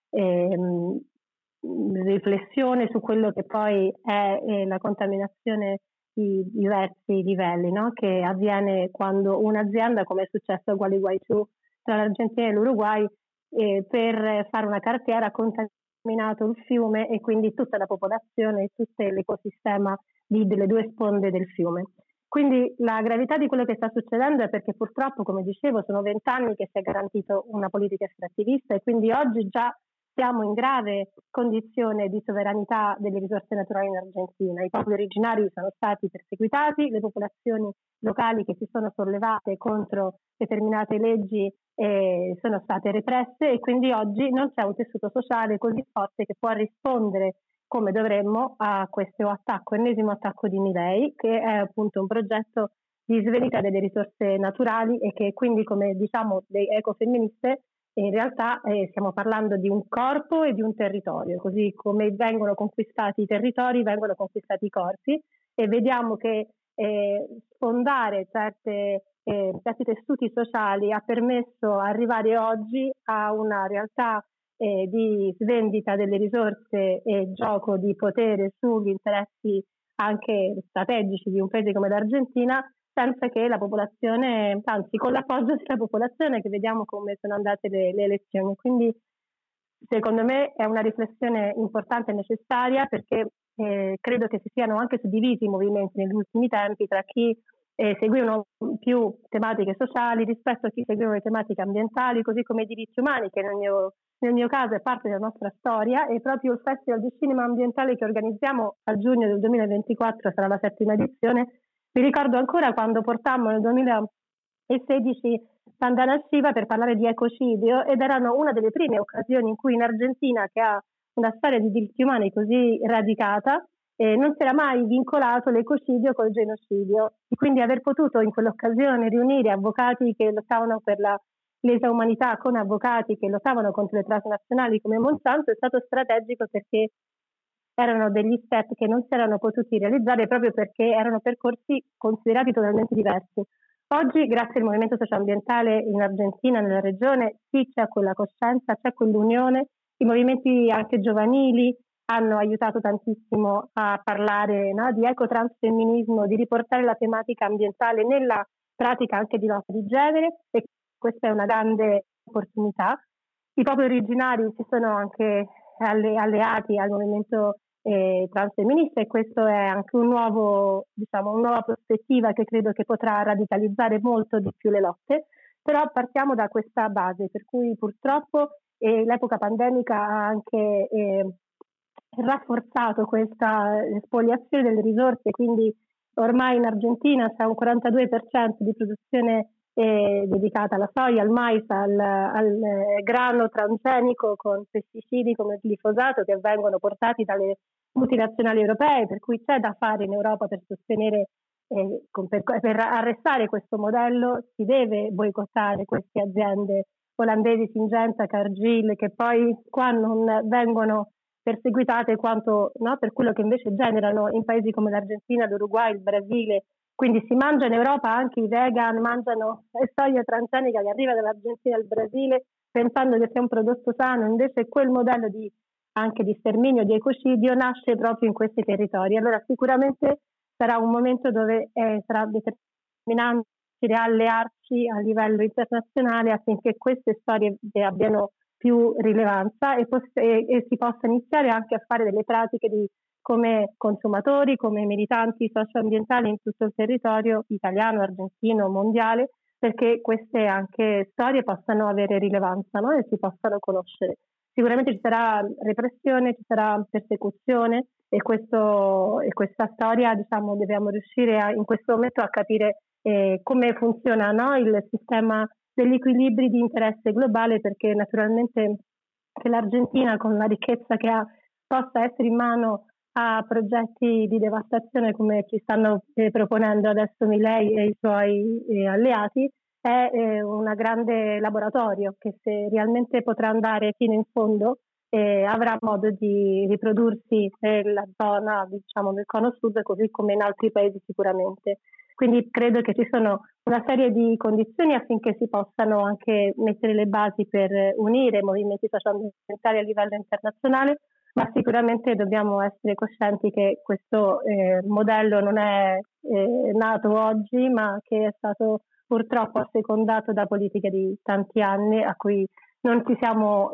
riflessione su quello che poi è la contaminazione di diversi livelli, no? Che avviene quando un'azienda, come è successo a Gualeguaychú tra l'Argentina e l'Uruguay, per fare una cartiera ha contaminato il fiume e quindi tutta la popolazione e tutto l'ecosistema delle 2 sponde del fiume. Quindi la gravità di quello che sta succedendo è perché purtroppo, come dicevo, sono 20 anni che si è garantito una politica estrattivista e quindi oggi già siamo in grave condizione di sovranità delle risorse naturali in Argentina. I popoli originari sono stati perseguitati, le popolazioni locali che si sono sollevate contro determinate leggi sono state represse e quindi oggi non c'è un tessuto sociale così forte che può rispondere come dovremmo a questo ennesimo attacco di Milei, che è appunto un progetto di svendita delle risorse naturali e che quindi, come diciamo dei ecofemministe, in realtà stiamo parlando di un corpo e di un territorio, così come vengono conquistati i territori, vengono conquistati i corpi e vediamo che sfondare certi tessuti sociali ha permesso arrivare oggi a una realtà di svendita delle risorse e gioco di potere sugli interessi anche strategici di un paese come l'Argentina, senza che la popolazione, anzi con l'appoggio della popolazione, che vediamo come sono andate le elezioni. Quindi secondo me è una riflessione importante e necessaria, perché credo che si siano anche suddivisi i movimenti negli ultimi tempi tra chi seguivano più tematiche sociali rispetto a chi seguiva le tematiche ambientali, così come i diritti umani, che nel mio caso è parte della nostra storia, e proprio il Festival di Cinema Ambientale che organizziamo a giugno del 2024 sarà la 7ª edizione. Mi ricordo ancora quando portammo nel 2016 Vandana Shiva per parlare di ecocidio, ed erano una delle prime occasioni in cui in Argentina, che ha una storia di diritti umani così radicata, non si era mai vincolato l'ecocidio col genocidio, e quindi aver potuto in quell'occasione riunire avvocati che lottavano per la lesa umanità con avvocati che lottavano contro le transnazionali come Monsanto è stato strategico, perché erano degli step che non si erano potuti realizzare proprio perché erano percorsi considerati totalmente diversi. Oggi, grazie al movimento socioambientale in Argentina, nella regione, sì, c'è quella coscienza, c'è quell'unione, i movimenti anche giovanili, hanno aiutato tantissimo a parlare, no, di ecotransfemminismo, di riportare la tematica ambientale nella pratica anche di lotta di genere, e questa è una grande opportunità. I popoli originari si sono anche alleati al movimento transfemminista, e questo è anche una nuova prospettiva che credo che potrà radicalizzare molto di più le lotte. Però partiamo da questa base, per cui purtroppo l'epoca pandemica ha anche rafforzato questa spoliazione delle risorse, quindi ormai in Argentina c'è un 42% di produzione dedicata alla soia, al mais, al grano transgenico con pesticidi come il glifosato che vengono portati dalle multinazionali europee, per cui c'è da fare in Europa per sostenere, per arrestare questo modello. Si deve boicottare queste aziende olandesi, Syngenta, Cargill, che poi qua non vengono perseguitate quanto, no, per quello che invece generano in paesi come l'Argentina, l'Uruguay, il Brasile. Quindi si mangia in Europa, anche i vegan mangiano soia transgenica che arriva dall'Argentina al Brasile pensando che sia un prodotto sano, invece quel modello anche di sterminio, di ecocidio nasce proprio in questi territori. Allora sicuramente sarà un momento dove sarà determinante allearci a livello internazionale affinché queste storie abbiano più rilevanza e si possa iniziare anche a fare delle pratiche come consumatori, come militanti socioambientali in tutto il territorio italiano, argentino, mondiale, perché queste anche storie possano avere rilevanza, no? E si possano conoscere. Sicuramente ci sarà repressione, ci sarà persecuzione e questa storia, diciamo, dobbiamo riuscire in questo momento a capire come funziona, no, il sistema degli equilibri di interesse globale, perché naturalmente che l'Argentina, con la ricchezza che ha, possa essere in mano a progetti di devastazione come ci stanno proponendo adesso Milei e i suoi alleati, è un grande laboratorio che, se realmente potrà andare fino in fondo, avrà modo di riprodursi nella zona, diciamo, del Cono Sud, così come in altri paesi sicuramente. Quindi credo che ci sono una serie di condizioni affinché si possano anche mettere le basi per unire movimenti socioambientali a livello internazionale, ma sicuramente dobbiamo essere coscienti che questo modello non è nato oggi, ma che è stato purtroppo assecondato da politiche di tanti anni a cui non c'è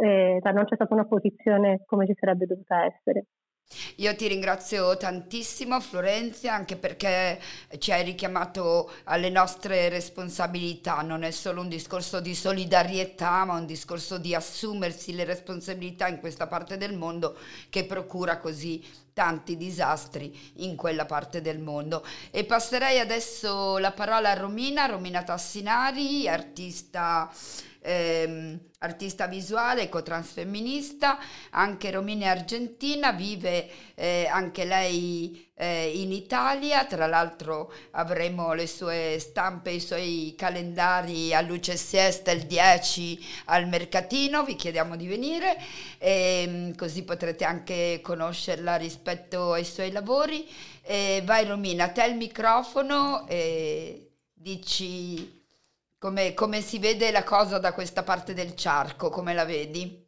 stata un'opposizione come ci sarebbe dovuta essere. Io ti ringrazio tantissimo, Florenzia, anche perché ci hai richiamato alle nostre responsabilità. Non è solo un discorso di solidarietà, ma un discorso di assumersi le responsabilità in questa parte del mondo che procura così tanti disastri in quella parte del mondo. E passerei adesso la parola a Romina Tassinari, artista visuale, ecotransfemminista. Anche Romina è argentina, vive anche lei in Italia. Tra l'altro avremo le sue stampe, i suoi calendari a luce siesta il 10 al Mercatino. Vi chiediamo di venire, così potrete anche conoscerla rispetto ai suoi lavori. Vai Romina, a te il microfono e dici come si vede la cosa da questa parte del charco, come la vedi?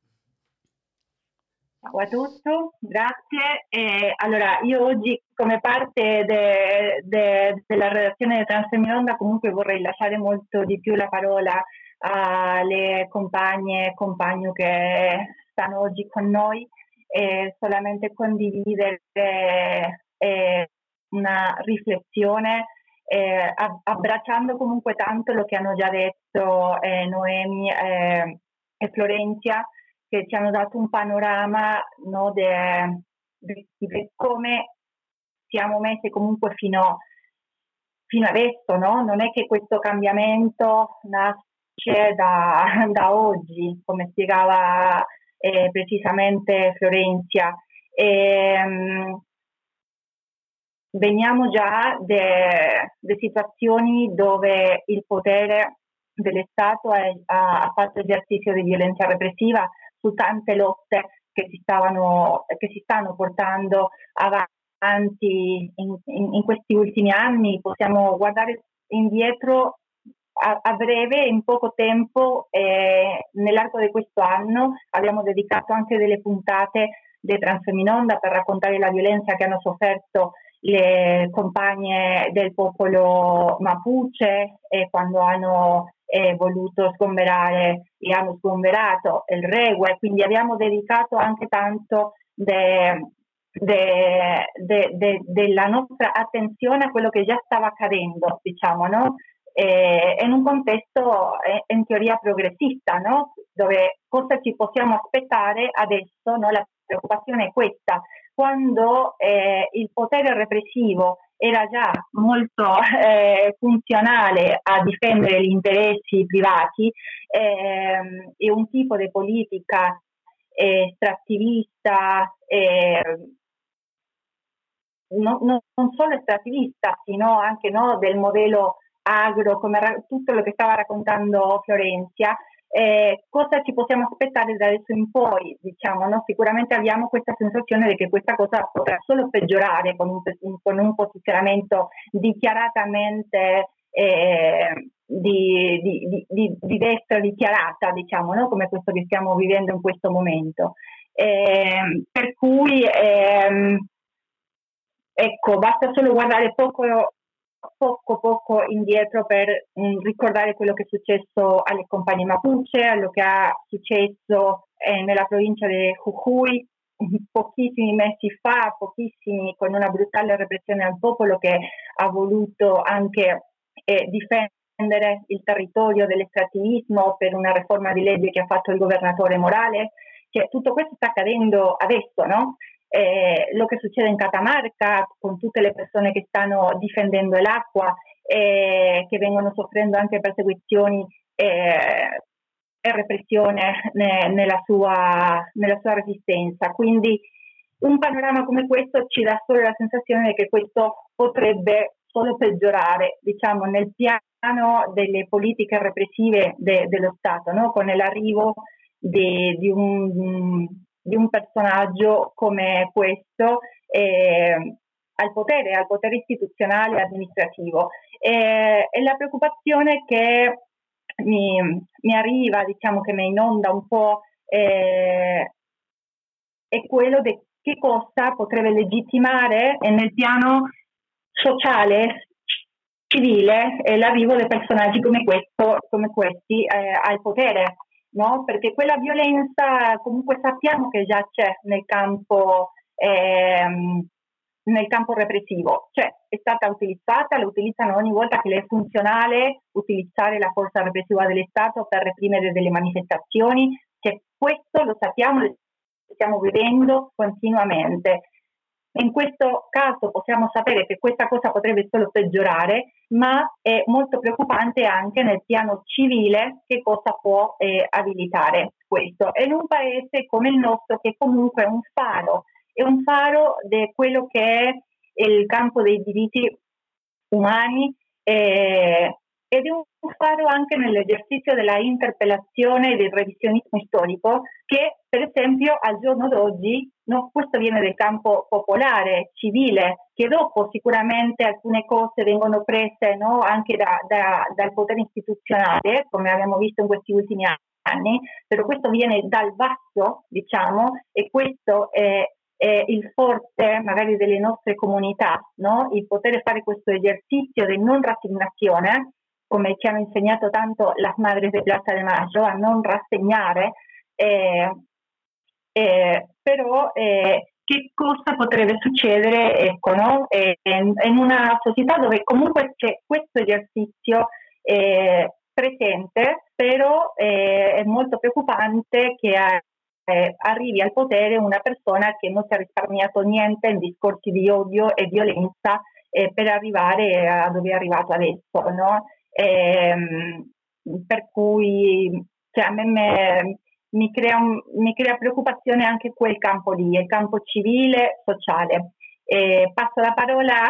Ciao a tutti, grazie. Allora, io oggi come parte della redazione di Transfemminonda comunque vorrei lasciare molto di più la parola alle compagne e compagni che stanno oggi con noi e solamente condividere una riflessione, abbracciando comunque tanto lo che hanno già detto Noemi e Florenzia, che ci hanno dato un panorama, no, di come siamo messi comunque fino adesso, no? Non è che questo cambiamento nasce da oggi, come spiegava precisamente Florenzia. Veniamo già da situazioni dove il potere dello Stato ha fatto esercizio di violenza repressiva su tante lotte che si stanno portando avanti in questi ultimi anni. Possiamo guardare indietro a breve, in poco tempo, nell'arco di questo anno abbiamo dedicato anche delle puntate dei Transfemminonda per raccontare la violenza che hanno sofferto le compagne del popolo Mapuche quando hanno voluto sgomberare e hanno sgomberato il Regue, quindi abbiamo dedicato anche tanto della nostra attenzione a quello che già stava accadendo, diciamo, no? In un contesto in teoria progressista, no? Dove cosa ci possiamo aspettare adesso, no? La preoccupazione è questa. Quando il potere repressivo era già molto funzionale a difendere gli interessi privati e un tipo di politica estrattivista, non solo estrattivista, sino anche, no, del modello agro, come tutto lo che stava raccontando Florencia. Cosa ci possiamo aspettare da adesso in poi? Diciamo, no? Sicuramente abbiamo questa sensazione di che questa cosa potrà solo peggiorare con un posizionamento dichiaratamente di destra dichiarata, diciamo, no? Come questo che stiamo vivendo in questo momento. Per cui ecco, basta solo guardare poco indietro per ricordare quello che è successo alle compagne Mapuche, quello che è successo nella provincia di Jujuy pochissimi mesi fa, con una brutale repressione al popolo che ha voluto anche difendere il territorio dell'estrattivismo per una riforma di legge che ha fatto il governatore Morales. Cioè, tutto questo sta accadendo adesso, no? Lo che succede in Catamarca con tutte le persone che stanno difendendo l'acqua che vengono soffrendo anche persecuzioni e repressione nella sua resistenza. Quindi un panorama come questo ci dà solo la sensazione che questo potrebbe solo peggiorare, diciamo, nel piano delle politiche repressive dello Stato, no? Con l'arrivo di un personaggio come questo al potere istituzionale e amministrativo. E la preoccupazione che mi arriva, diciamo, che mi inonda un po', è quello di che cosa potrebbe legittimare nel piano sociale, civile, l'arrivo di personaggi come questi al potere. No? Perché quella violenza comunque sappiamo che già c'è nel campo repressivo, cioè è stata utilizzata, la utilizzano ogni volta che le è funzionale utilizzare la forza repressiva dello Stato per reprimere delle manifestazioni, cioè, questo lo sappiamo, lo stiamo vivendo continuamente. In questo caso possiamo sapere che questa cosa potrebbe solo peggiorare, ma è molto preoccupante anche nel piano civile che cosa può abilitare questo. E in un paese come il nostro, che comunque è un faro di quello che è il campo dei diritti umani ed è un faro anche nell'esercizio della interpellazione e del revisionismo storico che, per esempio, al giorno d'oggi, no, questo viene del campo popolare, civile, che dopo sicuramente alcune cose vengono prese, no, anche dal potere istituzionale, come abbiamo visto in questi ultimi anni, però questo viene dal basso, diciamo, e questo è il forte magari delle nostre comunità, no? Il poter fare questo esercizio di non rassegnazione, come ci hanno insegnato tanto las madres de Plaza de Mayo, a non rassegnare, però che cosa potrebbe succedere, ecco, no? In una società dove comunque c'è questo esercizio presente, però è molto preoccupante che arrivi al potere una persona che non si è risparmiato niente in discorsi di odio e violenza per arrivare a dove è arrivato adesso, no? Per cui cioè, a me mi crea preoccupazione anche quel campo lì, il campo civile, sociale. Passo la parola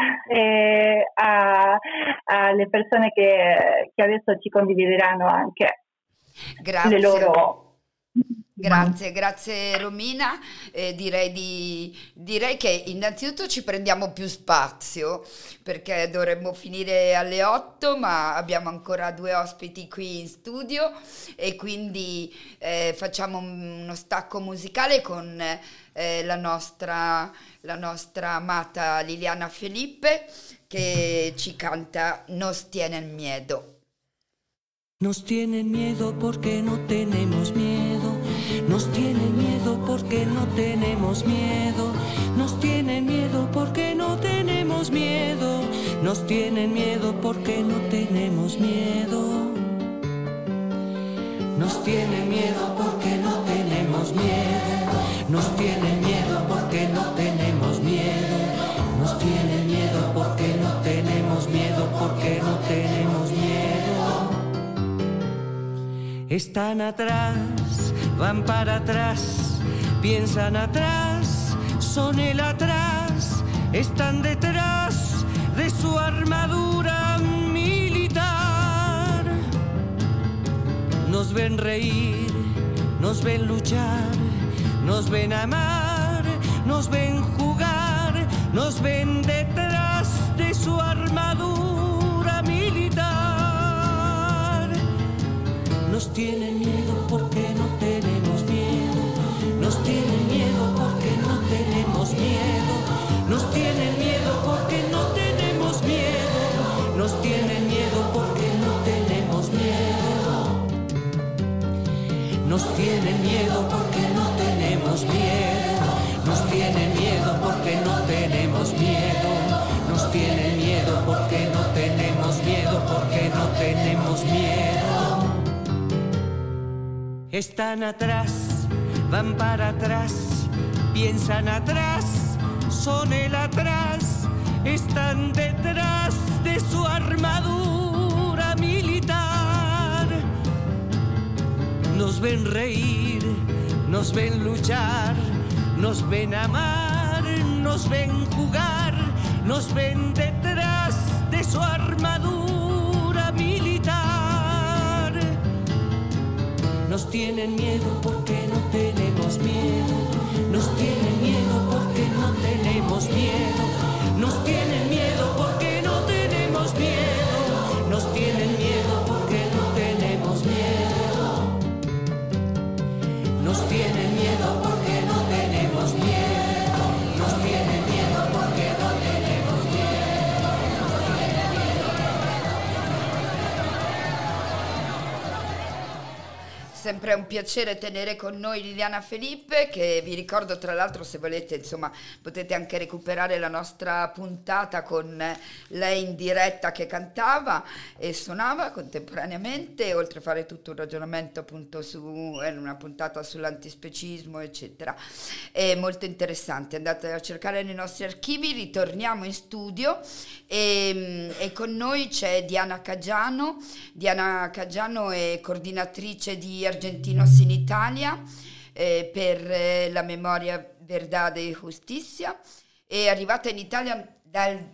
alle persone che adesso ci condivideranno anche Grazie. le loro... Grazie Romina. Direi che innanzitutto ci prendiamo più spazio perché dovremmo finire alle 8, ma abbiamo ancora 2 ospiti qui in studio e quindi facciamo uno stacco musicale con la nostra amata Liliana Felipe que ci canta Nos tienen miedo. Nos tienen miedo porque no tenemos miedo. Nos tienen miedo porque no tenemos miedo. Nos tienen miedo porque no tenemos miedo. Nos tienen miedo porque no tenemos miedo. Nos tienen miedo porque no tenemos miedo. Nos tienen miedo porque no tenemos miedo. Nos tienen miedo porque no tenemos miedo, porque no tenemos miedo. Están atrás, van para atrás, piensan atrás, son el atrás, están detrás de su armadura militar. Nos ven reír, nos ven luchar, nos ven amar, nos ven jugar, nos ven detrás de su armadura militar. Nos tienen miedo porque no tenemos miedo. Nos tienen miedo porque no tenemos miedo. Nos tienen miedo porque no tenemos miedo. Nos tienen miedo porque no tenemos miedo. Nos tienen miedo porque no tenemos miedo. Nos tienen miedo porque no tenemos miedo. Nos tienen miedo porque no tenemos miedo, porque no tenemos miedo. Están atrás, van para atrás, piensan atrás, son el atrás, están detrás de su armadura militar. Nos ven reír, nos ven luchar, nos ven amar, nos ven jugar, nos ven detrás de su armadura militar. Nos tienen miedo porque no tenemos miedo. Nos tienen miedo porque no tenemos miedo. Nos tienen miedo porque no tenemos miedo. Nos tienen miedo porque no tenemos miedo. Nos tienen miedo porque no tenemos miedo. Nos tienen miedo porque no tenemos miedo. Sempre un piacere tenere con noi Liliana Felipe, che vi ricordo tra l'altro, se volete, insomma, potete anche recuperare la nostra puntata con lei in diretta che cantava e suonava contemporaneamente, oltre a fare tutto un ragionamento appunto su una puntata sull'antispecismo, eccetera. È molto interessante, andate a cercare nei nostri archivi. Ritorniamo in studio e con noi c'è Diana Caggiano. Diana Caggiano è coordinatrice di Argentinos in Italia per la memoria Verdade e Giustizia. È arrivata in Italia dal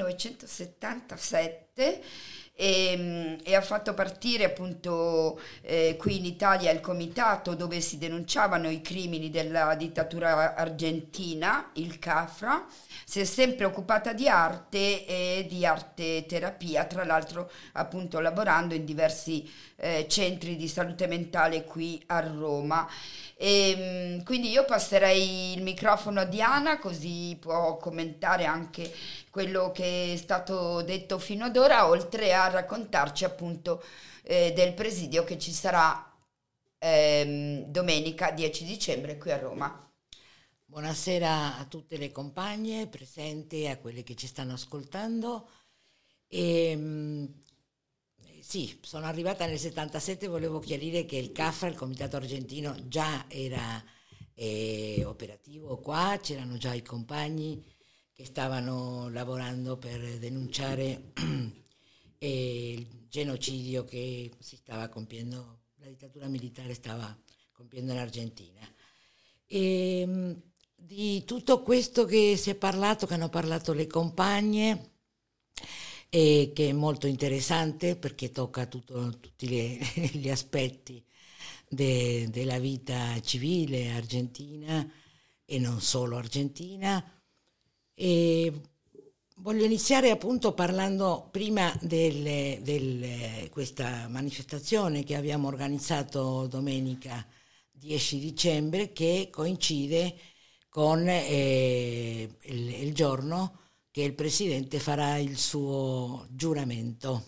1977 e ha fatto partire appunto qui in Italia il comitato dove si denunciavano i crimini della dittatura argentina, il CAFRA. Si è sempre occupata di arte e di arte terapia, tra l'altro appunto lavorando in diversi centri di salute mentale qui a Roma. Quindi io passerei il microfono a Diana, così può commentare anche quello che è stato detto fino ad ora, oltre a raccontarci appunto del presidio che ci sarà domenica 10 dicembre qui a Roma. Buonasera a tutte le compagne presenti e a quelle che ci stanno ascoltando. Sì, sono arrivata nel 77, volevo chiarire che il CAFRA, il Comitato Argentino, già era operativo qua, c'erano già i compagni che stavano lavorando per denunciare il genocidio che si stava compiendo, la dittatura militare stava compiendo in Argentina. Di tutto questo che si è parlato, che hanno parlato le compagne, e che è molto interessante perché tocca tutti gli aspetti della vita civile argentina e non solo argentina. E voglio iniziare appunto parlando prima di questa manifestazione che abbiamo organizzato domenica 10 dicembre, che coincide con il giorno che il Presidente farà il suo giuramento.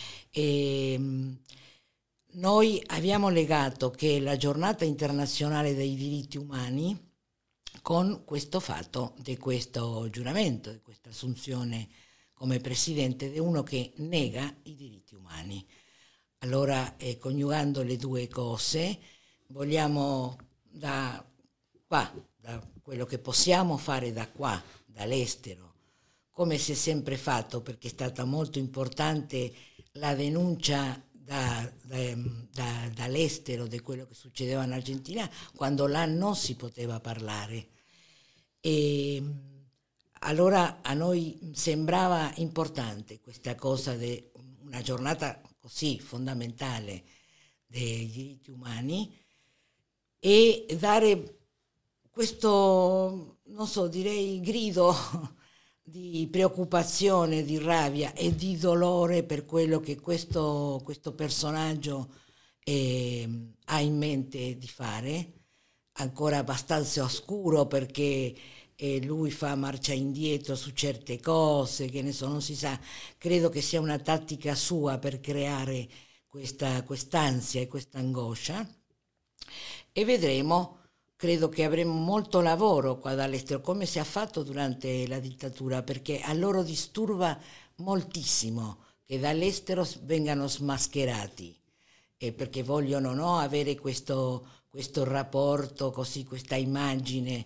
Noi abbiamo legato che la giornata internazionale dei diritti umani con questo fatto di questo giuramento, di questa assunzione come Presidente di uno che nega i diritti umani. Allora, coniugando le due cose, vogliamo da quello che possiamo fare da qua, dall'estero, come si è sempre fatto, perché è stata molto importante la denuncia dall'estero di quello che succedeva in Argentina, quando là non si poteva parlare. E allora a noi sembrava importante questa cosa di una giornata così fondamentale dei diritti umani e dare questo, non so, direi grido di preoccupazione, di rabbia e di dolore per quello che questo personaggio ha in mente di fare, ancora abbastanza oscuro, perché lui fa marcia indietro su certe cose, che ne so, non si sa. Credo che sia una tattica sua per creare quest'ansia e questa angoscia, e vedremo. Credo che avremo molto lavoro qua dall'estero, come si è fatto durante la dittatura, perché a loro disturba moltissimo che dall'estero vengano smascherati, perché vogliono, no, avere questo rapporto, così, questa immagine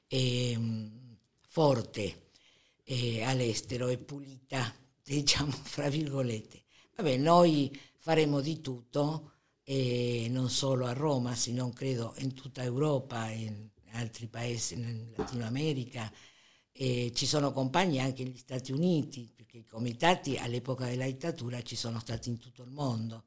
forte all'estero e pulita, diciamo, fra virgolette. Vabbè, noi faremo di tutto, e non solo a Roma, sino credo in tutta Europa e in altri paesi, in Latino America, e ci sono compagni anche negli Stati Uniti, perché i comitati all'epoca della dittatura ci sono stati in tutto il mondo.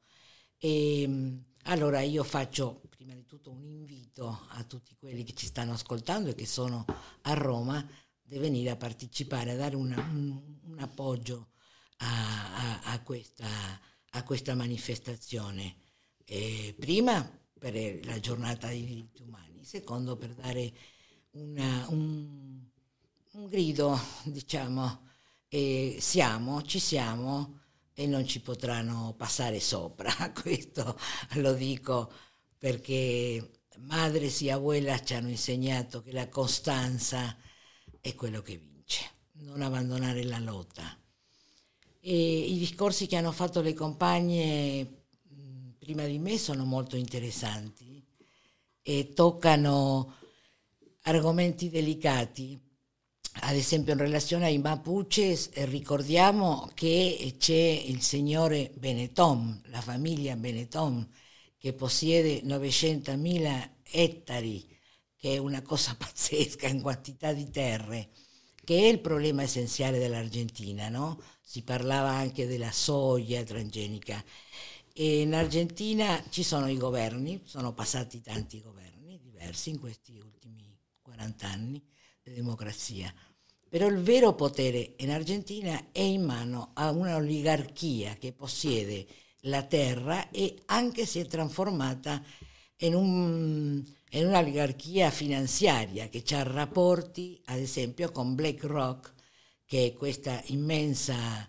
E allora io faccio prima di tutto un invito a tutti quelli che ci stanno ascoltando e che sono a Roma di venire a partecipare, a dare un appoggio a questa manifestazione. Prima per la giornata dei diritti umani, secondo per dare un grido, diciamo, ci siamo e non ci potranno passare sopra. Questo lo dico perché madres y abuelas ci hanno insegnato che la costanza è quello che vince, non abbandonare la lotta. E i discorsi che hanno fatto le compagne prima di me sono molto interessanti e toccano argomenti delicati. Ad esempio, in relazione ai Mapuches, ricordiamo che c'è il signore Benetton, la famiglia Benetton, che possiede 900.000 ettari, che è una cosa pazzesca in quantità di terre, che è il problema essenziale dell'Argentina, no? Si parlava anche della soia transgenica. E in Argentina ci sono i governi, sono passati tanti governi diversi in questi ultimi 40 anni di democrazia, però il vero potere in Argentina è in mano a un'oligarchia che possiede la terra e anche si è trasformata in un'oligarchia finanziaria che ha rapporti, ad esempio, con BlackRock, che è questa immensa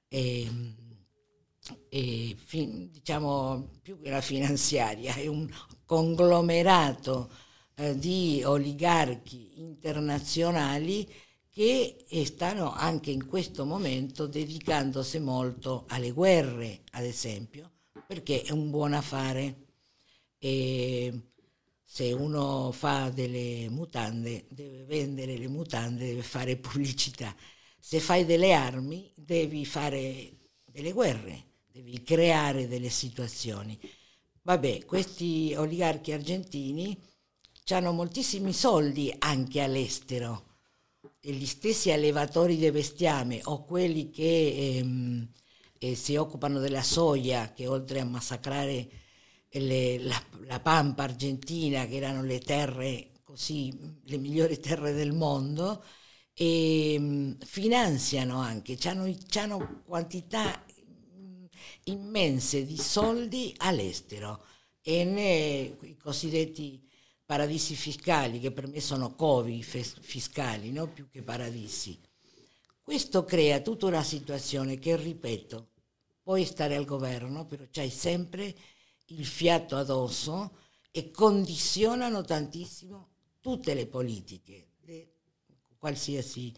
diciamo più che la finanziaria, è un conglomerato di oligarchi internazionali che stanno anche in questo momento dedicandosi molto alle guerre, ad esempio, perché è un buon affare. E se uno fa delle mutande, deve vendere le mutande, deve fare pubblicità. Se fai delle armi, devi fare delle guerre, devi creare delle situazioni. Vabbè, questi oligarchi argentini hanno moltissimi soldi anche all'estero, e gli stessi allevatori di bestiame o quelli che si occupano della soia, che oltre a massacrare la Pampa argentina, che erano le terre così, le migliori terre del mondo, e finanziano anche, c'hanno quantità immense di soldi all'estero e nei cosiddetti paradisi fiscali, che per me sono covi fiscali, no? Più che paradisi. Questo crea tutta una situazione che, ripeto, puoi stare al governo, però c'hai sempre il fiato addosso e condizionano tantissimo tutte le politiche, qualsiasi,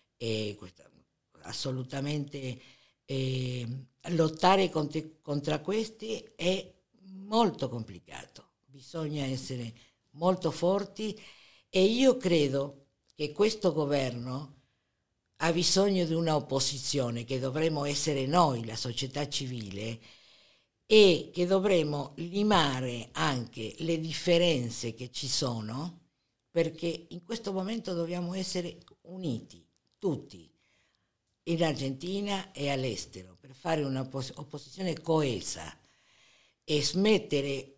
assolutamente lottare contro questi è molto complicato, bisogna essere molto forti e io credo che questo governo ha bisogno di una opposizione, che dovremmo essere noi, la società civile, e che dovremmo limare anche le differenze che ci sono, perché in questo momento dobbiamo essere uniti, tutti, in Argentina e all'estero, per fare una opposizione coesa e smettere,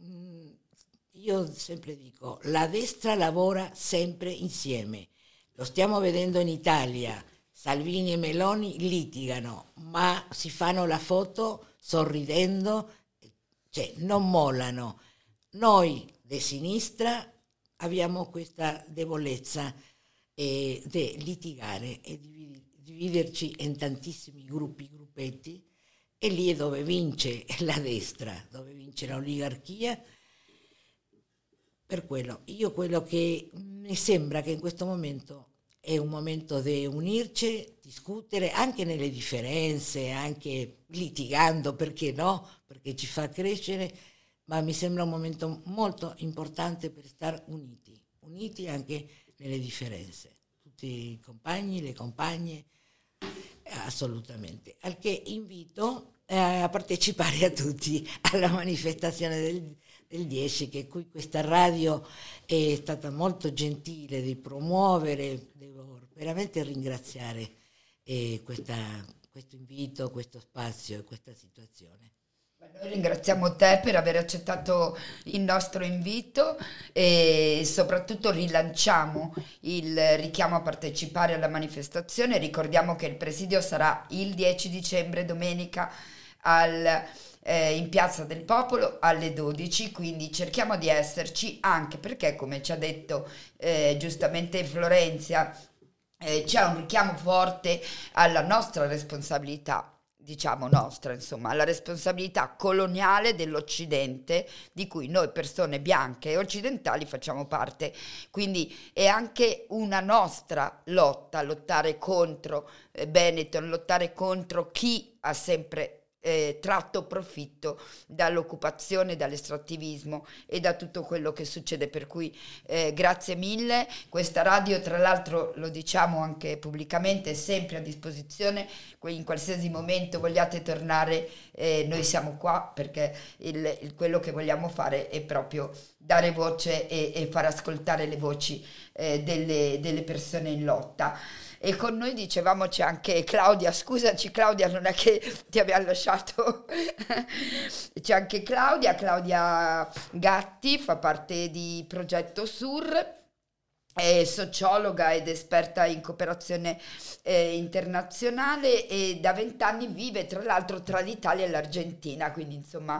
io sempre dico, la destra lavora sempre insieme, lo stiamo vedendo in Italia, Salvini e Meloni litigano, ma si fanno la foto sorridendo, cioè non mollano. Noi di sinistra abbiamo questa debolezza di litigare e dividerci in tantissimi gruppetti, e lì è dove vince la destra, dove vince l'oligarchia. Per quello che mi sembra che in questo momento è un momento di unirci, discutere anche nelle differenze, anche litigando, perché no? Perché ci fa crescere, ma mi sembra un momento molto importante per stare uniti anche nelle differenze. Tutti i compagni, le compagne, assolutamente. Al che invito a partecipare a tutti alla manifestazione del 10, che qui questa radio è stata molto gentile di promuovere. Devo veramente ringraziare questo invito, questo spazio e questa situazione. Noi ringraziamo te per aver accettato il nostro invito e soprattutto rilanciamo il richiamo a partecipare alla manifestazione. Ricordiamo che il presidio sarà il 10 dicembre, domenica, in Piazza del Popolo alle 12, quindi cerchiamo di esserci, anche perché, come ci ha detto giustamente Florenzia, c'è un richiamo forte alla nostra responsabilità, diciamo nostra, insomma, alla responsabilità coloniale dell'Occidente, di cui noi persone bianche e occidentali facciamo parte. Quindi è anche una nostra lottare contro Benetton, lottare contro chi ha sempre tratto profitto dall'occupazione, dall'estrattivismo e da tutto quello che succede, per cui grazie mille. Questa radio, tra l'altro, lo diciamo anche pubblicamente, è sempre a disposizione, in qualsiasi momento vogliate tornare, noi siamo qua, perché quello che vogliamo fare è proprio dare voce e far ascoltare le voci delle persone in lotta. E con noi, dicevamo, c'è anche Claudia. Scusaci Claudia, non è che ti abbiamo lasciato. C'è anche Claudia Gatti, fa parte di Progetto Sur, è sociologa ed esperta in cooperazione internazionale e da 20 anni vive tra l'altro tra l'Italia e l'Argentina, quindi insomma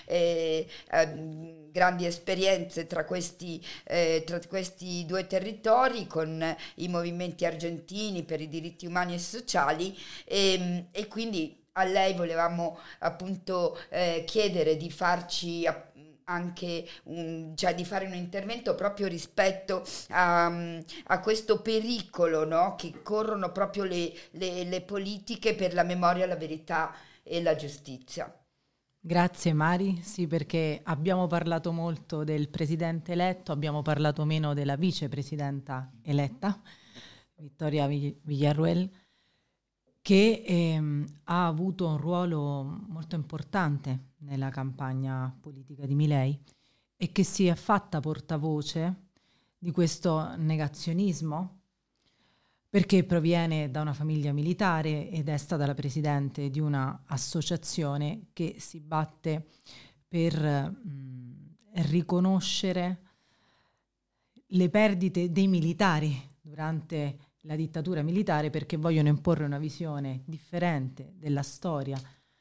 grandi esperienze tra questi due territori, con i movimenti argentini per i diritti umani e sociali, e quindi a lei volevamo appunto chiedere di farci anche di fare un intervento proprio rispetto a questo pericolo, no? Che corrono proprio le politiche per la memoria, la verità e la giustizia. Grazie Mari, sì, perché abbiamo parlato molto del presidente eletto, abbiamo parlato meno della vicepresidenta eletta, Victoria Villarruel, che ha avuto un ruolo molto importante nella campagna politica di Milei e che si è fatta portavoce di questo negazionismo, perché proviene da una famiglia militare ed è stata la presidente di una associazione che si batte per riconoscere le perdite dei militari durante la dittatura militare, perché vogliono imporre una visione differente della storia,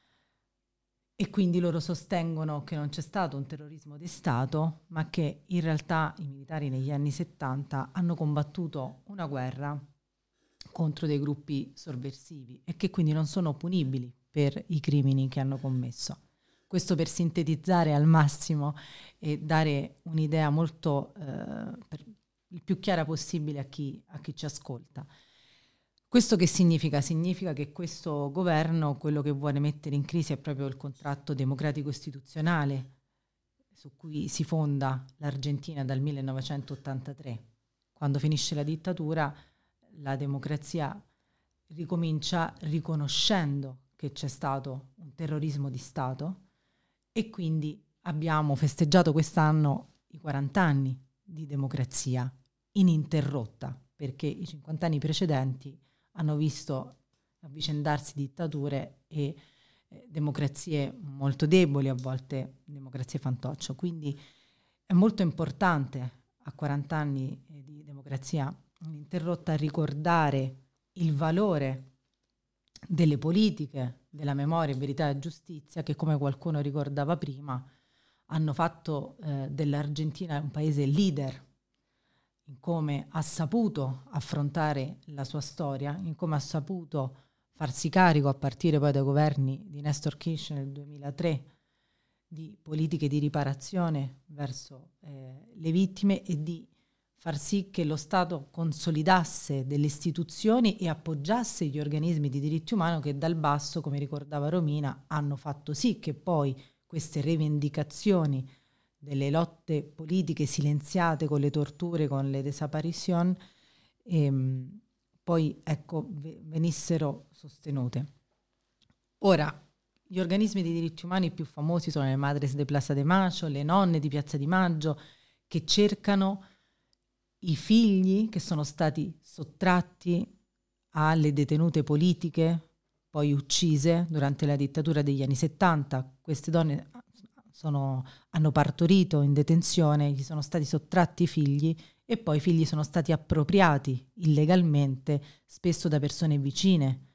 e quindi loro sostengono che non c'è stato un terrorismo di Stato, ma che in realtà i militari negli anni 70 hanno combattuto una guerra contro dei gruppi sovversivi e che quindi non sono punibili per i crimini che hanno commesso. Questo per sintetizzare al massimo e dare un'idea molto il più chiara possibile a chi ci ascolta. Questo che significa? Significa che questo governo quello che vuole mettere in crisi è proprio il contratto democratico istituzionale su cui si fonda l'Argentina dal 1983. Quando finisce la dittatura, la democrazia ricomincia riconoscendo che c'è stato un terrorismo di Stato, e quindi abbiamo festeggiato quest'anno i 40 anni di democrazia ininterrotta, perché i 50 anni precedenti hanno visto avvicendarsi dittature e democrazie molto deboli, a volte democrazie fantoccio. Quindi è molto importante a 40 anni di democrazia ininterrotta ricordare il valore delle politiche, della memoria, verità e giustizia, che, come qualcuno ricordava prima, hanno fatto dell'Argentina un paese leader in come ha saputo affrontare la sua storia, in come ha saputo farsi carico, a partire poi dai governi di Néstor Kirchner nel 2003, di politiche di riparazione verso le vittime e di far sì che lo Stato consolidasse delle istituzioni e appoggiasse gli organismi di diritti umani che dal basso, come ricordava Romina, hanno fatto sì che poi queste rivendicazioni delle lotte politiche silenziate con le torture, con le desaparizioni, poi venissero sostenute. Ora, gli organismi di diritti umani più famosi sono le Madres de Plaza de Mayo, le nonne di Piazza di Maggio, che cercano i figli che sono stati sottratti alle detenute politiche, poi uccise durante la dittatura degli anni 70. Queste donne hanno partorito in detenzione, gli sono stati sottratti i figli e poi i figli sono stati appropriati illegalmente, spesso da persone vicine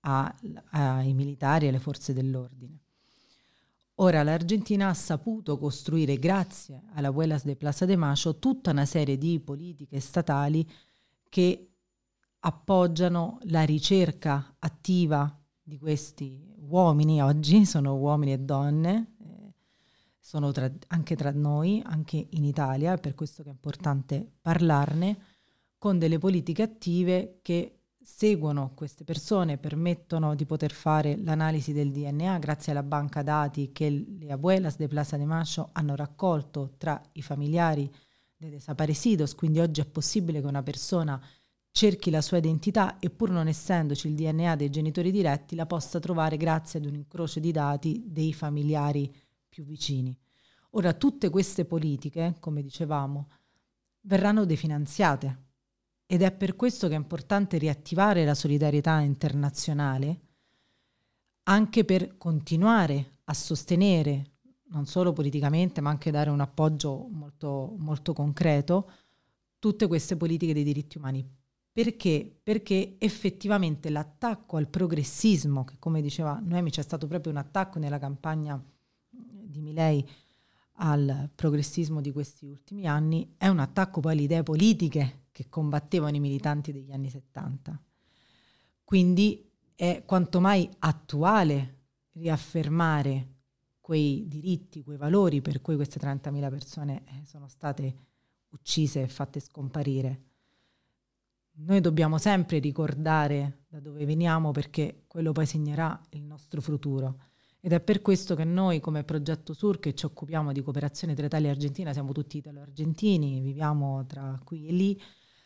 ai militari e alle forze dell'ordine. Ora l'Argentina ha saputo costruire, grazie alla Abuelas de Plaza de Mayo, tutta una serie di politiche statali che appoggiano la ricerca attiva di questi uomini. Oggi sono uomini e donne, sono anche tra noi, anche in Italia, per questo che è importante parlarne, con delle politiche attive che seguono queste persone, permettono di poter fare l'analisi del DNA grazie alla banca dati che le Abuelas de Plaza de Mayo hanno raccolto tra i familiari dei desaparecidos. Quindi oggi è possibile che una persona cerchi la sua identità e, pur non essendoci il DNA dei genitori diretti, la possa trovare grazie ad un incrocio di dati dei familiari più vicini. Ora, tutte queste politiche, come dicevamo, verranno definanziate. Ed è per questo che è importante riattivare la solidarietà internazionale, anche per continuare a sostenere, non solo politicamente, ma anche dare un appoggio molto, molto concreto, tutte queste politiche dei diritti umani. Perché? Perché effettivamente l'attacco al progressismo, che come diceva Noemi c'è stato proprio un attacco nella campagna di Milei al progressismo di questi ultimi anni, è un attacco poi alle idee politiche che combattevano i militanti degli anni 70. Quindi è quanto mai attuale riaffermare quei diritti, quei valori per cui queste 30.000 persone sono state uccise e fatte scomparire. Noi dobbiamo sempre ricordare da dove veniamo, perché quello poi segnerà il nostro futuro. Ed è per questo che noi, come Progetto Sur, che ci occupiamo di cooperazione tra Italia e Argentina, siamo tutti italo-argentini, viviamo tra qui e lì,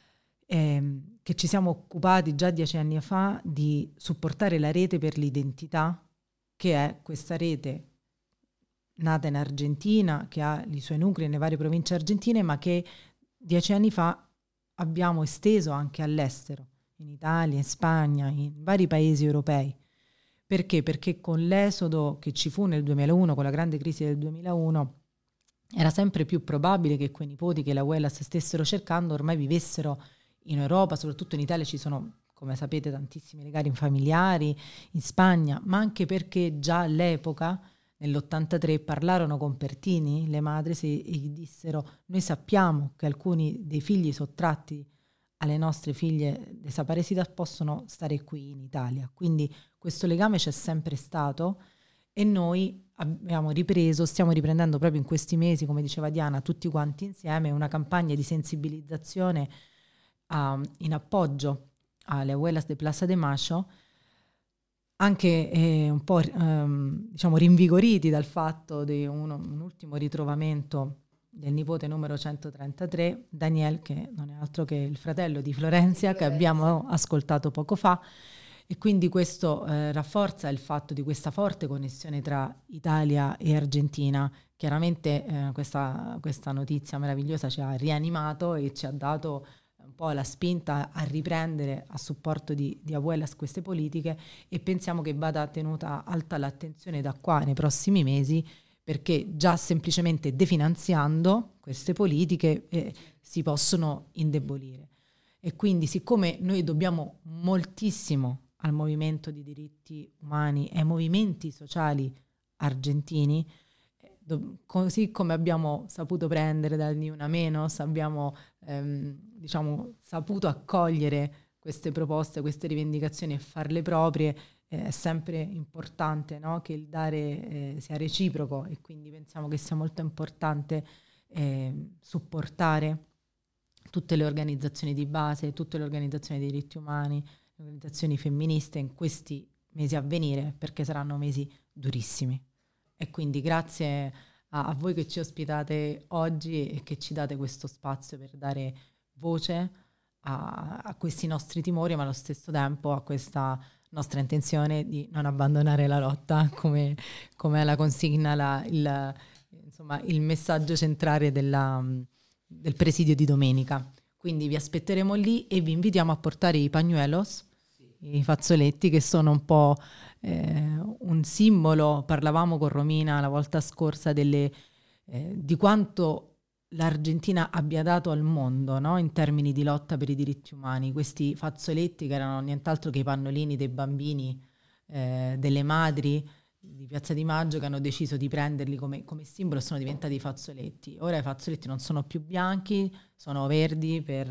che ci siamo occupati già 10 anni fa di supportare la rete per l'identità, che è questa rete nata in Argentina, che ha i suoi nuclei nelle varie province argentine, ma che 10 anni fa abbiamo esteso anche all'estero, in Italia, in Spagna, in vari paesi europei, Perché? Perché con l'esodo che ci fu nel 2001, con la grande crisi del 2001, era sempre più probabile che quei nipoti che la Huellas stessero cercando ormai vivessero in Europa. Soprattutto in Italia ci sono, come sapete, tantissimi legami familiari, in Spagna, ma anche perché già all'epoca, nell'83, parlarono con Pertini, le madri, e gli dissero: noi sappiamo che alcuni dei figli sottratti alle nostre figlie desaparecidas possono stare qui in Italia. Quindi questo legame c'è sempre stato e noi abbiamo ripreso, stiamo riprendendo proprio in questi mesi, come diceva Diana, tutti quanti insieme, una campagna di sensibilizzazione in appoggio alle Huellas de Plaza de Mayo, anche un po' diciamo rinvigoriti dal fatto di un ultimo ritrovamento del nipote numero 133, Daniel, che non è altro che il fratello di Florencia, che abbiamo ascoltato poco fa, e quindi questo rafforza il fatto di questa forte connessione tra Italia e Argentina. Chiaramente questa notizia meravigliosa ci ha rianimato e ci ha dato un po' la spinta a riprendere a supporto di Abuelas queste politiche, e pensiamo che vada tenuta alta l'attenzione da qua nei prossimi mesi, perché già semplicemente definanziando queste politiche si possono indebolire. E quindi, siccome noi dobbiamo moltissimo al movimento di diritti umani e ai movimenti sociali argentini, così come abbiamo saputo prendere dal Ni Una Menos, abbiamo saputo accogliere queste proposte, queste rivendicazioni e farle proprie, è sempre importante, no? Che il dare sia reciproco, e quindi pensiamo che sia molto importante supportare tutte le organizzazioni di base, tutte le organizzazioni dei diritti umani, le organizzazioni femministe in questi mesi a venire, perché saranno mesi durissimi. E quindi grazie a voi che ci ospitate oggi e che ci date questo spazio per dare voce a questi nostri timori, ma allo stesso tempo a questa nostra intenzione di non abbandonare la lotta, come è la consigna, il messaggio centrale del presidio di domenica. Quindi vi aspetteremo lì e vi invitiamo a portare i pañuelos, i fazzoletti, che sono un po' un simbolo. Parlavamo con Romina la volta scorsa di quanto l'Argentina abbia dato al mondo, no? In termini di lotta per i diritti umani. Questi fazzoletti, che erano nient'altro che i pannolini dei bambini, delle madri di Piazza di Maggio, che hanno deciso di prenderli come simbolo, sono diventati i fazzoletti. Ora i fazzoletti non sono più bianchi, sono verdi per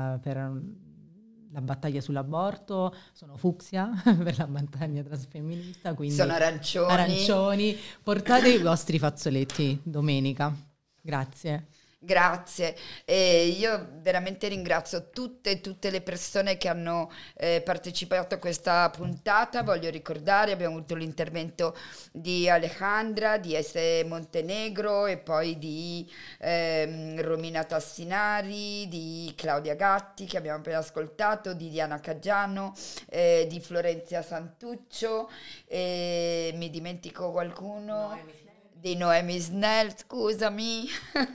la battaglia sull'aborto, sono fucsia per la battaglia transfemminista, quindi sono arancioni. Portate i vostri fazzoletti domenica. Grazie. Grazie, io veramente ringrazio tutte le persone che hanno partecipato a questa puntata. Voglio ricordare, abbiamo avuto l'intervento di Alejandra, di S. Montenegro, e poi di Romina Tassinari, di Claudia Gatti, che abbiamo appena ascoltato, di Diana Caggiano, di Florencia Santuccio, mi dimentico qualcuno? Di Noemi Snell, scusami.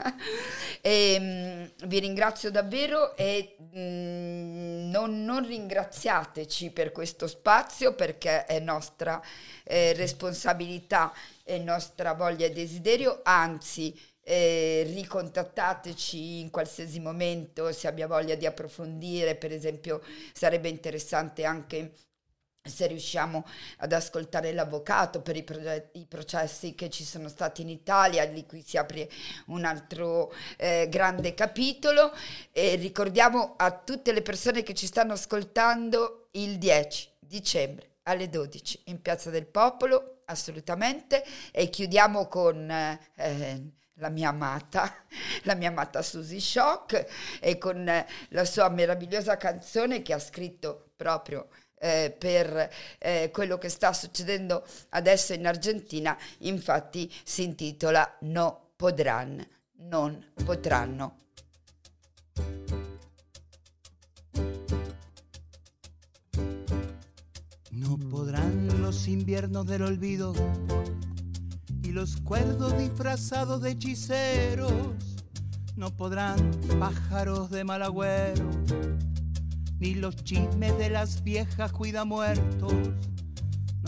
Vi ringrazio davvero, e non ringraziateci per questo spazio, perché è nostra responsabilità e nostra voglia e desiderio, anzi ricontattateci in qualsiasi momento se abbia voglia di approfondire. Per esempio sarebbe interessante anche se riusciamo ad ascoltare l'avvocato per i processi che ci sono stati in Italia, di cui si apre un altro grande capitolo. E ricordiamo a tutte le persone che ci stanno ascoltando, il 10 dicembre alle 12 in Piazza del Popolo, assolutamente. E chiudiamo con la mia amata Susie Shock, e con la sua meravigliosa canzone che ha scritto proprio per quello che sta succedendo adesso in Argentina. Infatti si intitola No podrán, non potranno. No podrán los inviernos del olvido y los cuerdos disfrazados de hechiceros, no podrán pájaros de mal agüero, ni los chismes de las viejas cuidamuertos,